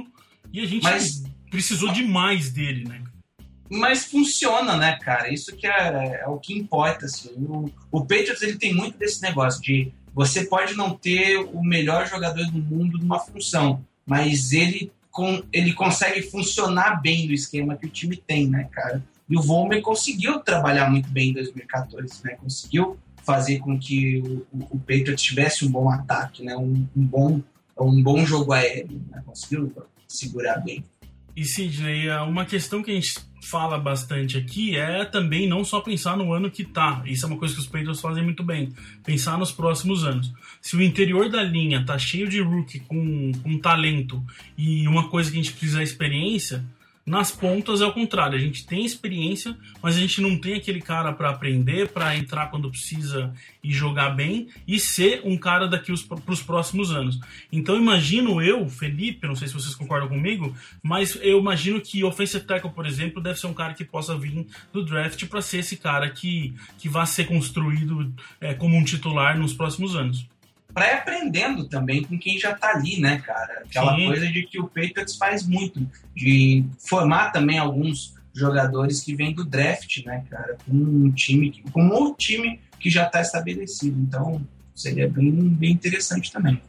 E a gente Mas- precisou demais dele, né? Mas funciona, né, cara? Isso que é, é o que importa, assim. O, o Patriots, ele tem muito desse negócio de você pode não ter o melhor jogador do mundo numa função, mas ele, com, ele consegue funcionar bem no esquema que o time tem, né, cara? E o Vollmer conseguiu trabalhar muito bem em dois mil e catorze, né? Conseguiu fazer com que o, o, o Patriots tivesse um bom ataque, né? Um, um, bom, um bom jogo aéreo, né? Conseguiu segurar bem. E Sidney, uma questão que a gente fala bastante aqui é também não só pensar no ano que tá. Isso é uma coisa que os Patriots fazem muito bem. Pensar nos próximos anos. Se o interior da linha tá cheio de rookie com, com talento e uma coisa que a gente precisa é experiência, nas pontas é o contrário. A gente tem experiência, mas a gente não tem aquele cara para aprender, para entrar quando precisa e jogar bem e ser um cara daqui para os próximos anos. Então imagino eu, Felipe, não sei se vocês concordam comigo, mas eu imagino que offensive tackle, por exemplo, deve ser um cara que possa vir do draft para ser esse cara que, que vai ser construído é, como um titular nos próximos anos. Pra ir aprendendo também com quem já tá ali, né, cara? Aquela Sim. coisa de que o Patriots faz muito, de formar também alguns jogadores que vêm do draft, né, cara? Com um time, que- com um time que já tá estabelecido. Então, seria bem, bem interessante também.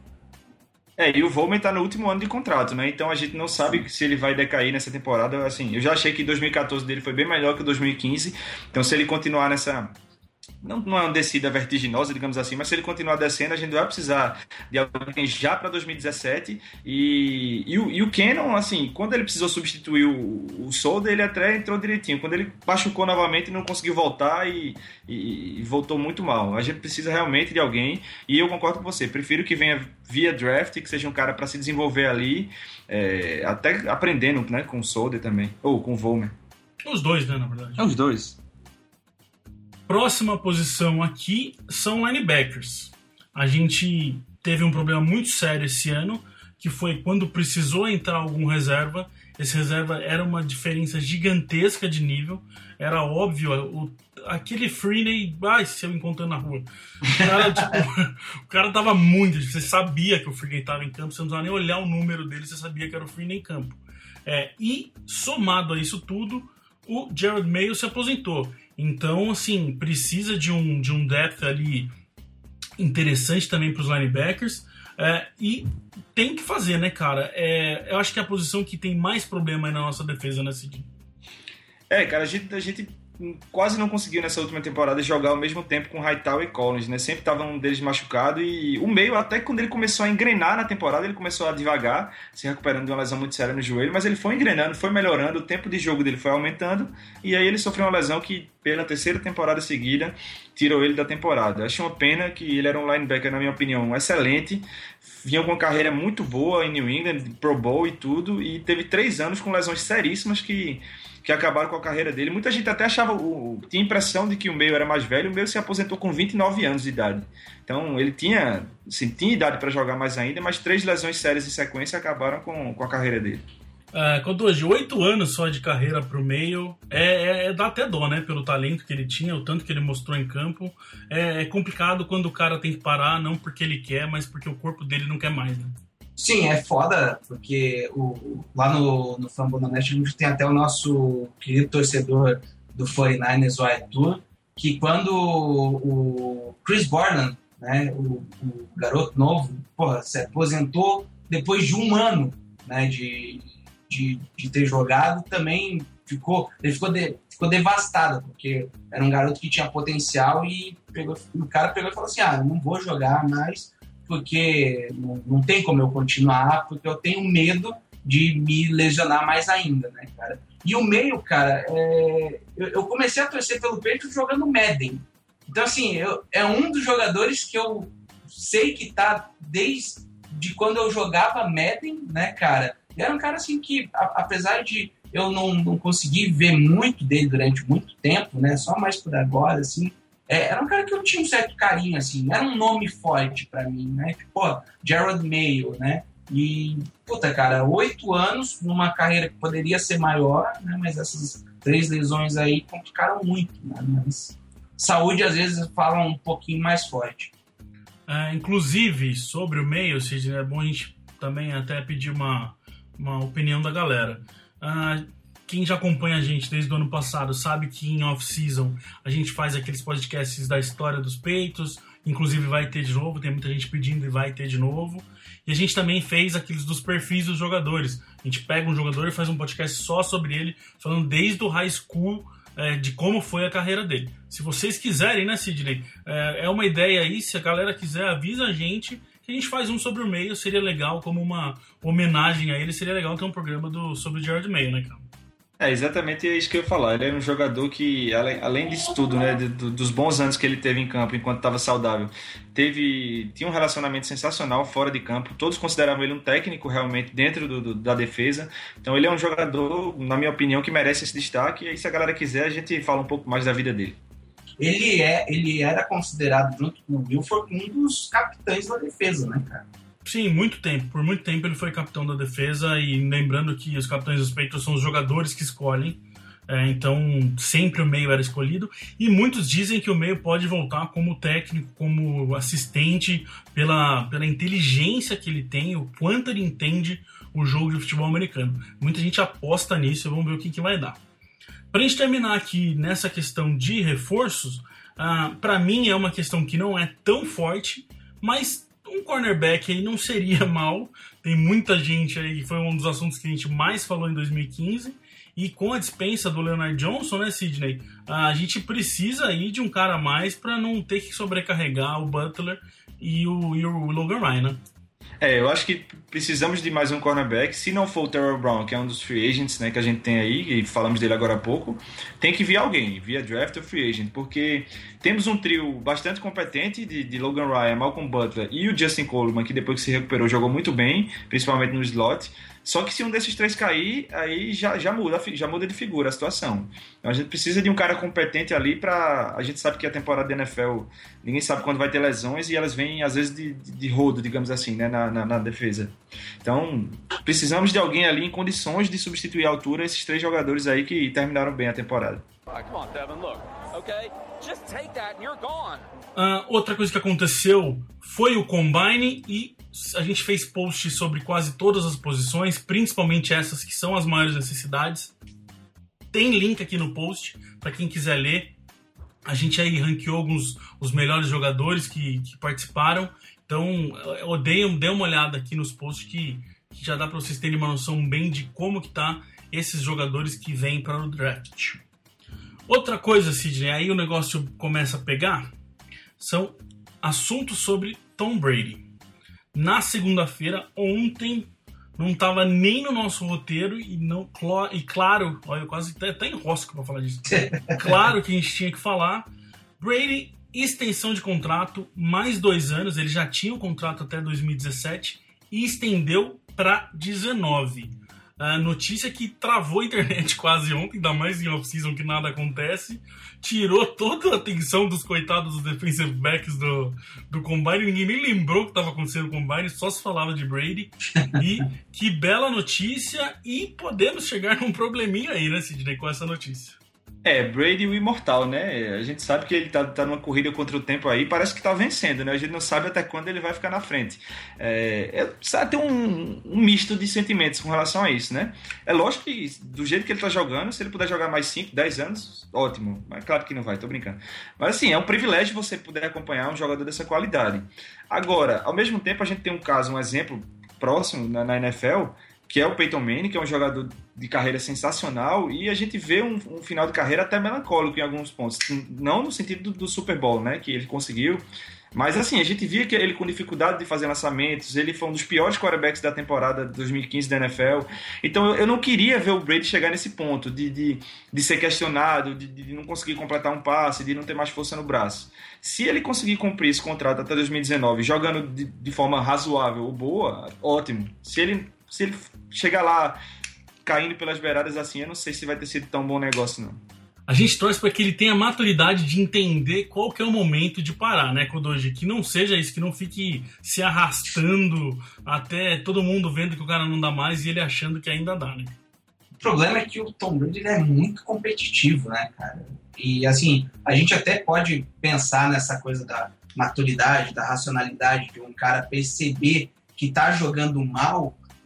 É, e o Vollmer tá no último ano de contrato, né? Então a gente não sabe se ele vai decair nessa temporada. Assim, eu já achei que dois mil e catorze dele foi bem melhor que o dois mil e quinze. Então se ele continuar nessa... Não, não é uma descida vertiginosa, digamos assim, mas se ele continuar descendo, a gente vai precisar de alguém já para dois mil e dezessete. E, e, o, e o Cannon, assim, quando ele precisou substituir o, o Solder, ele até entrou direitinho. Quando ele machucou novamente, não conseguiu voltar e, e, e voltou muito mal. A gente precisa realmente de alguém, e eu concordo com você. Prefiro que venha via draft, que seja um cara para se desenvolver ali, é, até aprendendo, né, com o Solder também, ou com o Vollmer. Os dois, né, na verdade. É os dois. Próxima posição aqui são linebackers. A gente teve um problema muito sério esse ano, que foi quando precisou entrar algum reserva. Esse reserva era uma diferença gigantesca de nível. Era óbvio, o, aquele Freeney, ai, se eu encontrando na rua. O cara, tipo, o cara tava muito, você sabia que o Freeney estava em campo, você não precisava nem olhar o número dele, você sabia que era o Freeney em campo. É, e, somado a isso tudo, o Jerod Mayo se aposentou. Então, assim, precisa de um, de um depth ali interessante também para os linebackers. É, e tem que fazer, né, cara? É, eu acho que é a posição que tem mais problema aí na nossa defesa, né, Cid? É, cara, a gente, a gente quase não conseguiu nessa última temporada jogar ao mesmo tempo com Hightower e Collins, né? Sempre tava um deles machucado e o meio, até quando ele começou a engrenar na temporada, ele começou a devagar, se recuperando de uma lesão muito séria no joelho, mas ele foi engrenando, foi melhorando, o tempo de jogo dele foi aumentando e aí ele sofreu uma lesão que, pela terceira temporada seguida, tirou ele da temporada. Acho uma pena que ele era um linebacker, na minha opinião, excelente, vinha com uma carreira muito boa em New England, Pro Bowl e tudo, e teve três anos com lesões seríssimas que que acabaram com a carreira dele. Muita gente até achava, o, tinha a impressão de que o Mayo era mais velho. O Mayo se aposentou com vinte e nove anos de idade. Então ele tinha, assim, tinha idade para jogar mais ainda, mas três lesões sérias em sequência acabaram com, com a carreira dele. É, quando hoje, oito anos só de carreira pro Mayo, é, é, é, dá até dó, né? Pelo talento que ele tinha, o tanto que ele mostrou em campo. É, é complicado quando o cara tem que parar, não porque ele quer, mas porque o corpo dele não quer mais, né? Sim, é foda, porque o, lá no, no Fambonanet a gente tem até o nosso querido torcedor do quarenta e nine ers, o Arthur, que quando o Chris Borland, né, o, o garoto novo, porra, se aposentou depois de um ano, né, de, de, de ter jogado, também ficou, ele ficou, de, ficou devastado, porque era um garoto que tinha potencial e pegou, o cara pegou e falou assim, ah, eu não vou jogar mais, porque não, não tem como eu continuar, porque eu tenho medo de me lesionar mais ainda, né, cara? E o meio, cara, é... eu, eu comecei a torcer pelo Patriots jogando Madden. Então, assim, eu, é um dos jogadores que eu sei que tá desde quando eu jogava Madden, né, cara? E era um cara, assim, que, a, apesar de eu não, não conseguir ver muito dele durante muito tempo, né, só mais por agora, assim, É, era um cara que eu tinha um certo carinho, assim, era um nome forte pra mim, né? Pô, Jerod Mayo, né? E, puta, cara, oito anos numa carreira que poderia ser maior, né? Mas essas três lesões aí complicaram muito, né? Mas saúde, às vezes, fala um pouquinho mais forte. É, inclusive, sobre o Mayo, Sidney, é bom a gente também até pedir uma, uma opinião da galera. Uh, quem já acompanha a gente desde o ano passado sabe que em off-season a gente faz aqueles podcasts da história dos peitos, inclusive vai ter de novo, tem muita gente pedindo e vai ter de novo. E a gente também fez aqueles dos perfis dos jogadores. A gente pega um jogador e faz um podcast só sobre ele, falando desde o high school, é, de como foi a carreira dele. Se vocês quiserem, né, Sidney? É, é uma ideia aí, se a galera quiser, avisa a gente que a gente faz um sobre o Mayo. Seria legal, como uma homenagem a ele, seria legal ter um programa do, sobre o Jerod Mayo, né, cara? É exatamente isso que eu ia falar. Ele é um jogador que, além, além disso tudo, né, de, de, dos bons anos que ele teve em campo enquanto estava saudável, teve, tinha um relacionamento sensacional fora de campo. Todos consideravam ele um técnico realmente dentro do, do, da defesa. Então ele é um jogador, na minha opinião, que merece esse destaque. E aí, se a galera quiser, a gente fala um pouco mais da vida dele. Ele, é, ele era considerado, junto com o Wilford, um dos capitães da defesa, né, cara? Sim, muito tempo. Por muito tempo ele foi capitão da defesa, e lembrando que os capitães dos Patriots são os jogadores que escolhem, é, então sempre o Mayo era escolhido, e muitos dizem que o Mayo pode voltar como técnico, como assistente, pela, pela inteligência que ele tem, o quanto ele entende o jogo de futebol americano. Muita gente aposta nisso, vamos ver o que, que vai dar. Para a gente terminar aqui nessa questão de reforços, ah, para mim é uma questão que não é tão forte, mas um cornerback aí não seria mal. Tem muita gente aí, foi um dos assuntos que a gente mais falou em dois mil e quinze, e com a dispensa do Leonard Johnson, né, Sidney, a gente precisa aí de um cara a mais para não ter que sobrecarregar o Butler e o, e o Logan Ryan, né? É, eu acho que precisamos de mais um cornerback. Se não for o Terrell Brown, que é um dos free agents, né, que a gente tem aí, e falamos dele agora há pouco, tem que vir alguém, via draft ou free agent, porque temos um trio bastante competente de, de Logan Ryan, Malcolm Butler e o Justin Coleman, que depois que se recuperou jogou muito bem, principalmente no slot. Só que se um desses três cair, aí já, já, muda, já muda de figura a situação. Então a gente precisa de um cara competente ali para... A gente sabe que a temporada da N F L, ninguém sabe quando vai ter lesões, e elas vêm às vezes de, de, de rodo, digamos assim, né, na, na, na defesa. Então precisamos de alguém ali em condições de substituir à altura esses três jogadores aí que terminaram bem a temporada. Uh, outra coisa que aconteceu foi o Combine, e a gente fez posts sobre quase todas as posições, principalmente essas que são as maiores necessidades. Tem link aqui no post para quem quiser ler. A gente aí ranqueou alguns os melhores jogadores que, que participaram. Então, eu dei, dei uma olhada aqui nos posts que, que já dá para vocês terem uma noção bem de como que tá esses jogadores que vêm para o draft. Outra coisa, Sidney, aí o negócio começa a pegar, são assuntos sobre Tom Brady. Na segunda-feira, ontem, não estava nem no nosso roteiro, e, não, e claro, olha, eu quase até, até enrosco para falar disso. Claro que a gente tinha que falar. Brady, extensão de contrato, mais dois anos, ele já tinha o contrato até dois mil e dezessete e estendeu para dezenove. A notícia que travou a internet quase ontem, ainda mais em off-season que nada acontece, tirou toda a atenção dos coitados dos defensive backs do, do Combine. Ninguém nem lembrou o que estava acontecendo no Combine, só se falava de Brady. E que bela notícia, e podemos chegar num probleminha aí, né, Sidney, com essa notícia. É, Brady o imortal, né? A gente sabe que ele tá, tá numa corrida contra o tempo aí, parece que tá vencendo, né? A gente não sabe até quando ele vai ficar na frente. É, é, tem um, um misto de sentimentos com relação a isso, né? É lógico que do jeito que ele tá jogando, se ele puder jogar mais cinco, dez anos, ótimo. Mas claro que não vai, tô brincando. Mas assim, é um privilégio você poder acompanhar um jogador dessa qualidade. Agora, ao mesmo tempo, a gente tem um caso, um exemplo próximo na, na N F L, que é o Peyton Manning, que é um jogador de carreira sensacional, e a gente vê um, um final de carreira até melancólico em alguns pontos. Não no sentido do, do Super Bowl, né, que ele conseguiu, mas assim, a gente via que ele com dificuldade de fazer lançamentos, ele foi um dos piores quarterbacks da temporada de dois mil e quinze da N F L. Então eu, eu não queria ver o Brady chegar nesse ponto de, de, de ser questionado, de, de não conseguir completar um passe, de não ter mais força no braço. Se ele conseguir cumprir esse contrato até dois mil e dezenove, jogando de, de forma razoável ou boa, ótimo. Se ele Se ele chegar lá caindo pelas beiradas assim, eu não sei se vai ter sido tão bom negócio, não. A gente torce para que ele tenha a maturidade de entender qual que é o momento de parar, né, Kodoji? Que não seja isso, que não fique se arrastando até todo mundo vendo que o cara não dá mais e ele achando que ainda dá, né? O problema é que o Tom Brady é muito competitivo, né, cara? E, assim, a gente até pode pensar nessa coisa da maturidade, da racionalidade de um cara perceber que tá jogando mal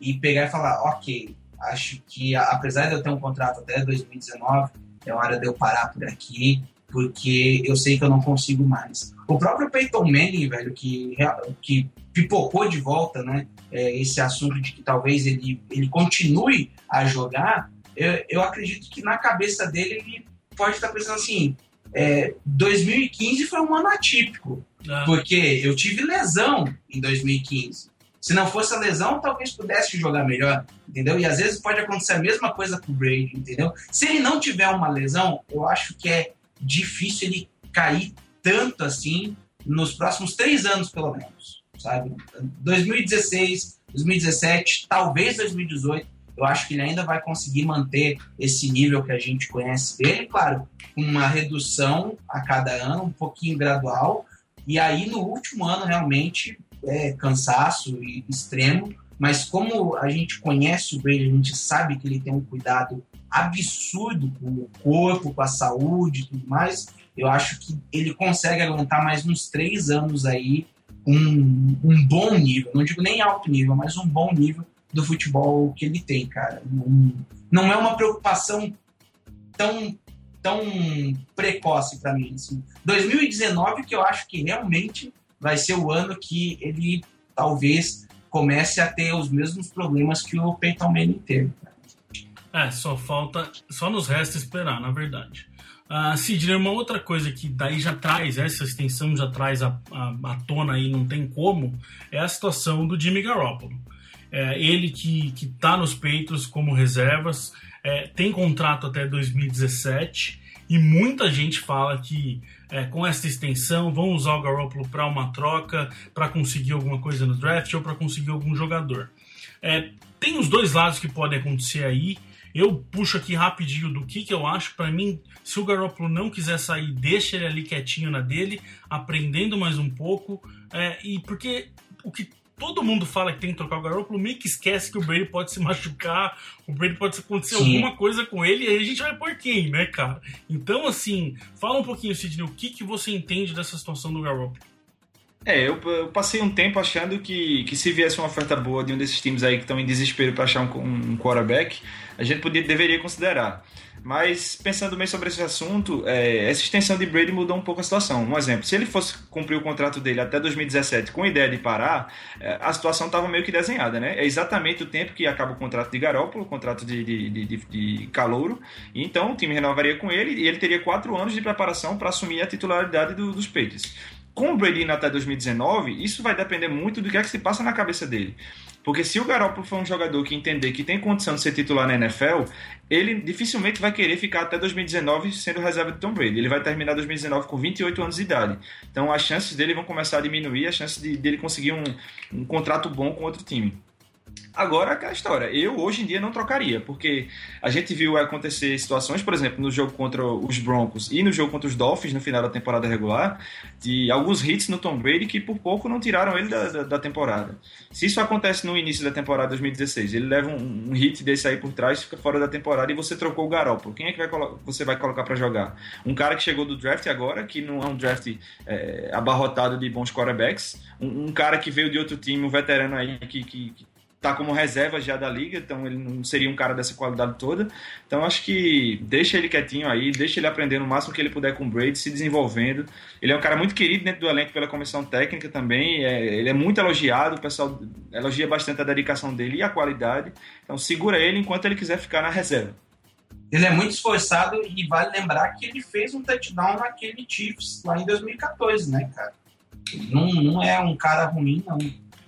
e pegar e falar, ok, acho que apesar de eu ter um contrato até dois mil e dezenove, é hora de eu parar por aqui, porque eu sei que eu não consigo mais. O próprio Peyton Manning, velho, que, que pipocou de volta, né, é, esse assunto de que talvez ele, ele continue a jogar, eu, eu acredito que na cabeça dele ele pode estar pensando assim, é, dois mil e quinze foi um ano atípico, ah. porque eu tive lesão em dois mil e quinze. Se não fosse a lesão, talvez pudesse jogar melhor, entendeu? E às vezes pode acontecer a mesma coisa com o Brady, entendeu? Se ele não tiver uma lesão, eu acho que é difícil ele cair tanto assim nos próximos três anos, pelo menos, sabe? dois mil e dezesseis, dois mil e dezessete, talvez dois mil e dezoito, eu acho que ele ainda vai conseguir manter esse nível que a gente conhece dele, claro, com uma redução a cada ano, um pouquinho gradual, e aí no último ano realmente é cansaço e extremo, mas como a gente conhece o Brady, a gente sabe que ele tem um cuidado absurdo com o corpo, com a saúde e tudo mais, eu acho que ele consegue aguentar mais uns três anos aí um, um bom nível, não digo nem alto nível, mas um bom nível do futebol que ele tem, cara. Não, não é uma preocupação tão, tão precoce para mim. Assim. dois mil e dezenove que eu acho que realmente vai ser o ano que ele talvez comece a ter os mesmos problemas que o Peyton Manning teve. É, só falta, só nos resta esperar, na verdade. Uh, Sidney, uma outra coisa que daí já traz, essa extensão já traz a, a, a tona aí, não tem como, é a situação do Jimmy Garoppolo. É, ele que, que tá nos Patriots como reservas, é, tem contrato até dois mil e dezessete, e muita gente fala que é, com essa extensão vão usar o Garoppolo para uma troca, para conseguir alguma coisa no draft ou para conseguir algum jogador. É, tem os dois lados que podem acontecer aí. Eu puxo aqui rapidinho do que, que eu acho. Para mim, se o Garoppolo não quiser sair, deixa ele ali quietinho na dele, aprendendo mais um pouco. É, e porque o que todo mundo fala que tem que trocar o Garoppolo, meio que esquece que o Brady pode se machucar, o Brady pode acontecer Sim. alguma coisa com ele, e aí a gente vai por quem, né, cara? Então, assim, fala um pouquinho, Sidney, o que, que você entende dessa situação do Garoppolo? É, eu, eu passei um tempo achando que, que se viesse uma oferta boa de um desses times aí que estão em desespero para achar um, um quarterback, a gente podia, deveria considerar. Mas, pensando bem sobre esse assunto, é, essa extensão de Brady mudou um pouco a situação. Um exemplo, se ele fosse cumprir o contrato dele até dois mil e dezessete com a ideia de parar, é, a situação estava meio que desenhada, né? É exatamente o tempo que acaba o contrato de Garoppolo, o contrato de, de, de, de, de calouro, e então o time renovaria com ele e ele teria quatro anos de preparação para assumir a titularidade do, dos Patriots. Com o Brady indo até dois mil e dezenove, isso vai depender muito do que é que se passa na cabeça dele. Porque se o Garoppolo for um jogador que entender que tem condição de ser titular na N F L, ele dificilmente vai querer ficar até dois mil e dezenove sendo reserva de Tom Brady. Ele vai terminar dois mil e dezenove com vinte e oito anos de idade. Então as chances dele vão começar a diminuir, as chances de, dele conseguir um, um contrato bom com outro time. Agora, aquela história, eu hoje em dia não trocaria, porque a gente viu acontecer situações, por exemplo, no jogo contra os Broncos e no jogo contra os Dolphins no final da temporada regular, de alguns hits no Tom Brady que por pouco não tiraram ele da, da, da temporada. Se isso acontece no início da temporada dois mil e dezesseis, ele leva um, um hit desse aí por trás, fica fora da temporada e você trocou o Garoppolo, quem é que vai colo- você vai colocar para jogar? Um cara que chegou do draft agora, que não é um draft é, abarrotado de bons quarterbacks, um, um cara que veio de outro time, um veterano aí que, que, que tá como reserva já da liga, então ele não seria um cara dessa qualidade toda. Então acho que deixa ele quietinho aí, deixa ele aprender no máximo que ele puder com o Brady, se desenvolvendo. Ele é um cara muito querido dentro do elenco pela comissão técnica também, é, ele é muito elogiado, o pessoal elogia bastante a dedicação dele e a qualidade. Então segura ele enquanto ele quiser ficar na reserva. Ele é muito esforçado e vale lembrar que ele fez um touchdown naquele Chiefs lá em dois mil e catorze, né, cara? Não, não é um cara ruim, não.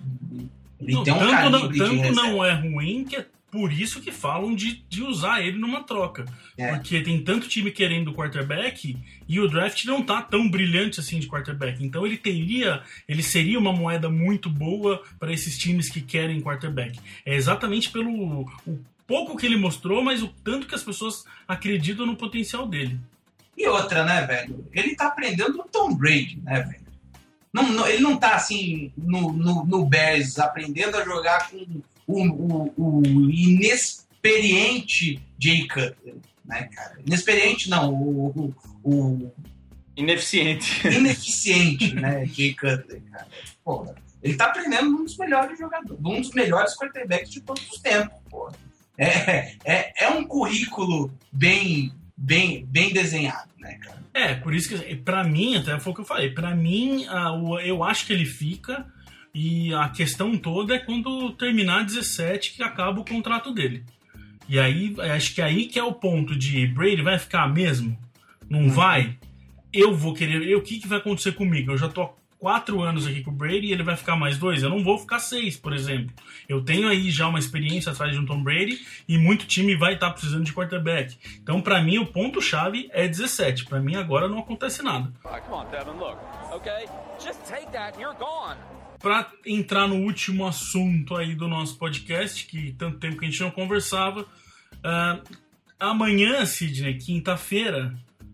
Ele não, tem um tanto não, de tanto não é ruim que é por isso que falam de, de usar ele numa troca. É. Porque tem tanto time querendo o quarterback e o draft não tá tão brilhante assim de quarterback. Então ele teria, ele seria uma moeda muito boa para esses times que querem quarterback. É exatamente pelo o pouco que ele mostrou, mas o tanto que as pessoas acreditam no potencial dele. E outra, né, velho? Ele tá aprendendo o Tom Brady, né, velho? Não, não, ele não tá assim no, no, no Bears aprendendo a jogar com o, o, o inexperiente Jay Cutler, né, cara? Inexperiente não, o, o, o ineficiente. Ineficiente, né, Jay Cutler, cara. Porra, Ele tá aprendendo um dos melhores jogadores, um dos melhores quarterbacks de todos os tempos, pô. É, é, é um currículo bem, bem, bem desenhado, né, cara? É, por isso que, pra mim, até foi o que eu falei, pra mim, a, o, eu acho que ele fica, e a questão toda é quando terminar dezessete que acaba o contrato dele. E aí, acho que aí que é o ponto de Brady vai ficar mesmo? Não hum. vai? Eu vou querer, eu, o que, que vai acontecer comigo? Eu já tô quatro anos aqui com o Brady e ele vai ficar mais dois? Eu não vou ficar seis, por exemplo. Eu tenho aí já uma experiência atrás de um Tom Brady e muito time vai estar precisando de quarterback. Então, pra mim, o ponto-chave é dezessete. Pra mim, agora não acontece nada. Pra entrar no último assunto aí do nosso podcast, que tanto tempo que a gente não conversava, uh, amanhã, Sidney, quinta-feira,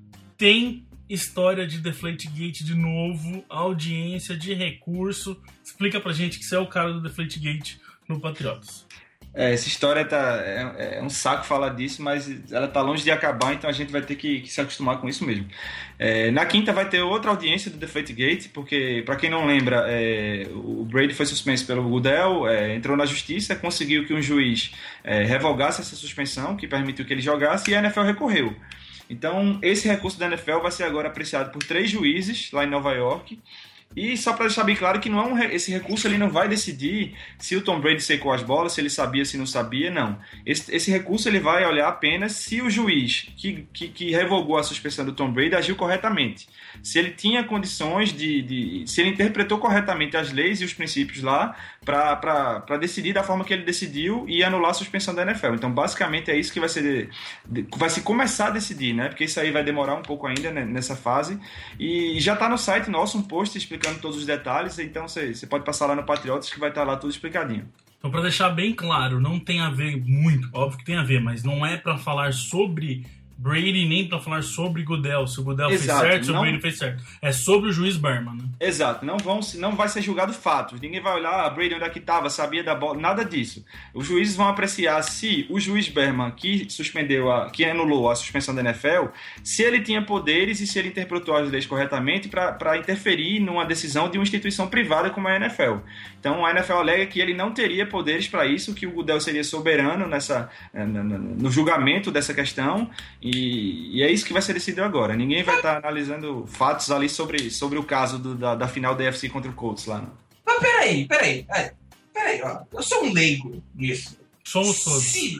tem história de Deflategate de novo, audiência de recurso. Explica pra gente que você é o cara do Deflategate no Patriotas. É, essa história tá, é, é um saco falar disso, mas ela tá longe de acabar, então a gente vai ter que, que se acostumar com isso mesmo. É, na quinta vai ter outra audiência do Deflategate, porque, para quem não lembra, é, o Brady foi suspenso pelo Goodell, é, entrou na justiça, conseguiu que um juiz é, revogasse essa suspensão, que permitiu que ele jogasse, e a N F L recorreu. Então, esse recurso da N F L vai ser agora apreciado por três juízes lá em Nova York. E só para deixar bem claro que não é um, esse recurso ele não vai decidir se o Tom Brady secou as bolas, se ele sabia, se não sabia, não. Esse, esse recurso ele vai olhar apenas se o juiz que, que, que revogou a suspensão do Tom Brady agiu corretamente. Se ele tinha condições de... de se ele interpretou corretamente as leis e os princípios lá para decidir da forma que ele decidiu e anular a suspensão da N F L. Então, basicamente, é isso que vai ser... vai se começar a decidir, né? Porque isso aí vai demorar um pouco ainda, né, nessa fase. E já está no site nosso um post explicando todos os detalhes, então você pode passar lá no Patriotas que vai estar lá tudo explicadinho. Então, para deixar bem claro, não tem a ver muito, óbvio que tem a ver, mas não é para falar sobre Brady nem para falar sobre Goodell, se o Goodell Exato, fez certo, se não... o Brady fez certo. É sobre o juiz Berman, né? Exato, não, vão, não vai ser julgado fatos. Ninguém vai olhar, a ah, Brady onde é que estava, sabia da bola, nada disso. Os juízes vão apreciar se o juiz Berman, que suspendeu, a, que anulou a suspensão da N F L, se ele tinha poderes e se ele interpretou as leis corretamente para interferir numa decisão de uma instituição privada como a N F L. Então a N F L alega que ele não teria poderes para isso, que o Goodell seria soberano nessa, no julgamento dessa questão. E, e é isso que vai ser decidido agora. Ninguém vai estar analisando fatos ali sobre, sobre o caso do, da, da final da A F C contra o Colts lá. Não. Mas peraí, peraí. Peraí, ó. Eu sou um leigo nisso. Somos todos. Se,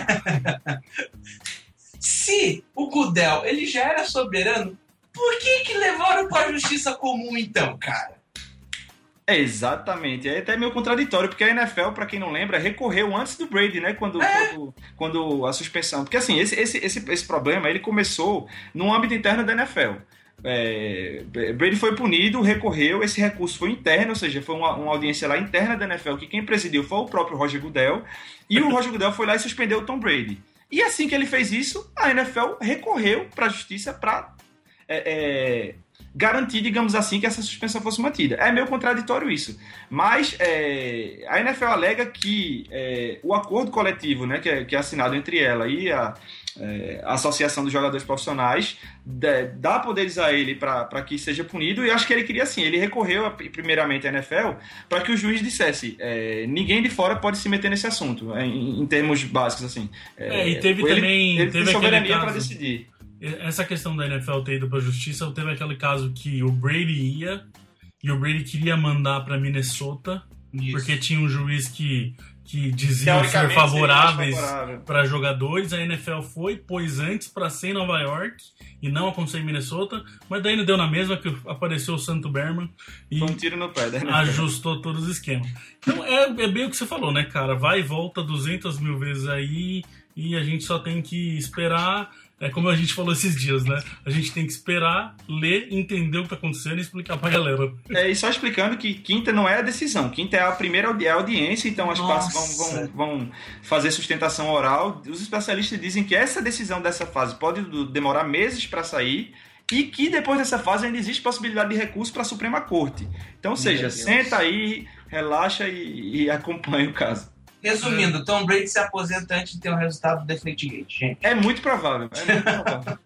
se o Goodell ele já era soberano, por que que levaram para a justiça comum então, cara? É, exatamente, é até meio contraditório, porque a N F L, para quem não lembra, recorreu antes do Brady, né, quando, é. quando, quando a suspensão, porque assim, esse, esse, esse, esse problema, ele começou no âmbito interno da N F L. É, Brady foi punido, recorreu, esse recurso foi interno, ou seja, foi uma, uma audiência lá interna da N F L, que quem presidiu foi o próprio Roger Goodell, e o Roger Goodell foi lá e suspendeu o Tom Brady. E assim que ele fez isso, a N F L recorreu para a justiça para... É, é, garantir, digamos assim, que essa suspensão fosse mantida. É meio contraditório isso. Mas é, a N F L alega que é, o acordo coletivo, né, que, é, que é assinado entre ela e a, é, a Associação dos Jogadores Profissionais de, dá poderes a ele para que seja punido, e acho que ele queria assim, ele recorreu primeiramente à N F L para que o juiz dissesse é, ninguém de fora pode se meter nesse assunto, em, em termos básicos assim. É, é, e teve ele, também... Ele teve tem soberania para decidir. Essa questão da N F L ter ido pra justiça, teve aquele caso que o Brady ia e o Brady queria mandar pra Minnesota, isso, porque tinha um juiz que, que dizia ser favoráveis para jogadores. A N F L foi, pôs antes pra ser em Nova York e não aconteceu em Minnesota, mas daí não deu na mesma, que apareceu o Santo Berman e foi um tiro no pé, né? Ajustou todos os esquemas. Então é, é bem o que você falou, né, cara? Vai e volta duzentas mil vezes aí e a gente só tem que esperar. É como a gente falou esses dias, né? A gente tem que esperar, ler, entender o que tá acontecendo e explicar pra galera. É, e só explicando que quinta não é a decisão. Quinta é a primeira audi- audiência, então as partes vão, vão, vão fazer sustentação oral. Os especialistas dizem que essa decisão dessa fase pode demorar meses para sair e que depois dessa fase ainda existe possibilidade de recurso para a Suprema Corte. Então, ou seja, senta aí, relaxa e, e acompanha o caso. Resumindo, Tom Brady se aposenta antes de ter o resultado do Deflategate, gente. É muito provável. É muito provável.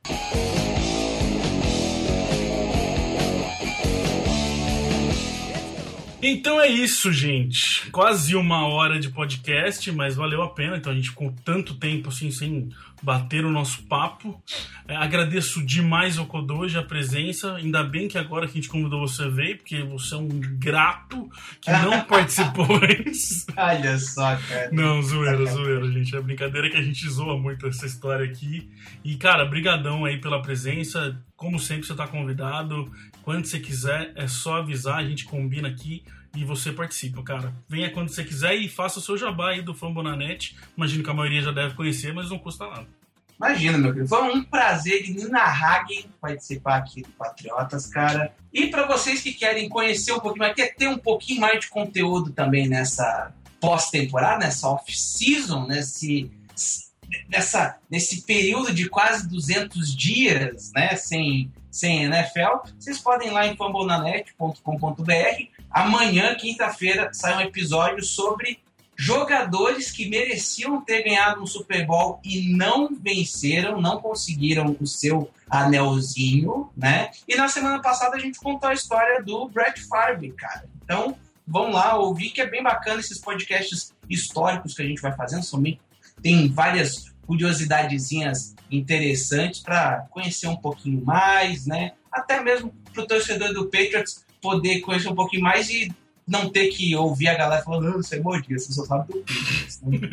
Então é isso, gente. Quase uma hora de podcast, mas valeu a pena. Então a gente ficou tanto tempo assim sem bater o nosso papo. É, agradeço demais ao Kodoji a presença. Ainda bem que agora que a gente convidou você veio, porque você é um grato que não participou antes. Olha só, cara. Não, zoeira, zoeira, gente. É brincadeira que a gente zoa muito essa história aqui. E, cara, brigadão aí pela presença. Como sempre, você tá convidado. Quando você quiser, é só avisar, a gente combina aqui e você participa, cara. Venha quando você quiser e faça o seu jabá aí do Fambonanet. Imagino que a maioria já deve conhecer, mas não custa nada. Imagina, meu querido. Foi um prazer de Nina Hagen participar aqui do Patriotas, cara. E para vocês que querem conhecer um pouquinho mais, quer ter um pouquinho mais de conteúdo também nessa pós-temporada, nessa off-season, nesse, nessa, nesse período de quase duzentos dias, né, sem, sem N F L, vocês podem ir lá em fambonanet ponto com ponto b r. Amanhã, quinta-feira, sai um episódio sobre jogadores que mereciam ter ganhado um Super Bowl e não venceram, não conseguiram o seu anelzinho, né? E na semana passada a gente contou a história do Brett Favre, cara. Então, vão lá ouvir, que é bem bacana esses podcasts históricos que a gente vai fazendo. Também tem várias curiosidadezinhas interessantes para conhecer um pouquinho mais, né? Até mesmo para o torcedor do Patriots poder conhecer um pouquinho mais e não ter que ouvir a galera falando, não, você é mordido, você só sabe do Patriots. Né?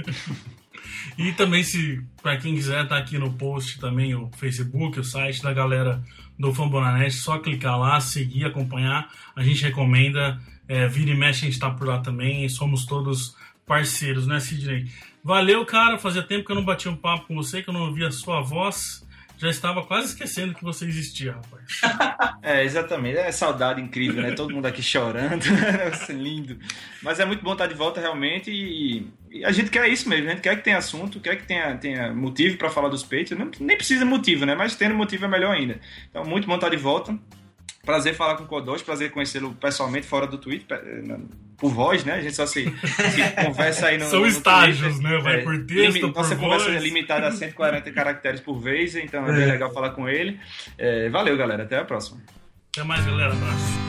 E também, se para quem quiser, tá aqui no post também o Facebook, o site da galera do Fambonanet, só clicar lá, seguir, acompanhar. A gente recomenda, é, vira e mexe, a gente tá por lá também, somos todos parceiros, né, Sidney? Valeu, cara, fazia tempo que eu não bati um papo com você, que eu não ouvia a sua voz. Já estava quase esquecendo que você existia, rapaz. É, exatamente. É saudade incrível, né? Todo mundo aqui chorando. É lindo. Mas é muito bom estar de volta, realmente. E, e a gente quer isso mesmo. A gente quer que tenha assunto, quer que tenha, tenha motivo para falar dos peitos. Não, nem precisa motivo, né? Mas tendo motivo é melhor ainda. Então, muito bom estar de volta. Prazer falar com o Kodoji, prazer conhecê-lo pessoalmente, fora do Twitter, por voz, né? A gente só se, se conversa aí no São no estágios, Twitter. né? Vai é, por texto, limi- por Nossa voz. conversa é limitada a cento e quarenta caracteres por vez, então é bem legal falar com ele. É, valeu, galera. Até a próxima. Até mais, galera. Abraço.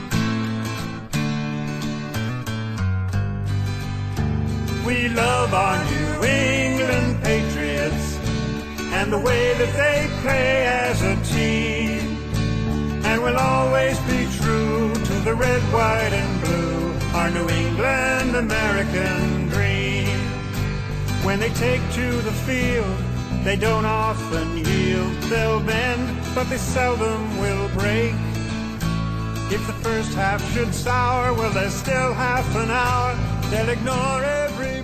We love our New England Patriots and the way that they play as a team. And we'll always be true to the red, white, and blue, our New England American dream. When they take to the field, they don't often yield. They'll bend, but they seldom will break. If the first half should sour, well, there's still half an hour. They'll ignore every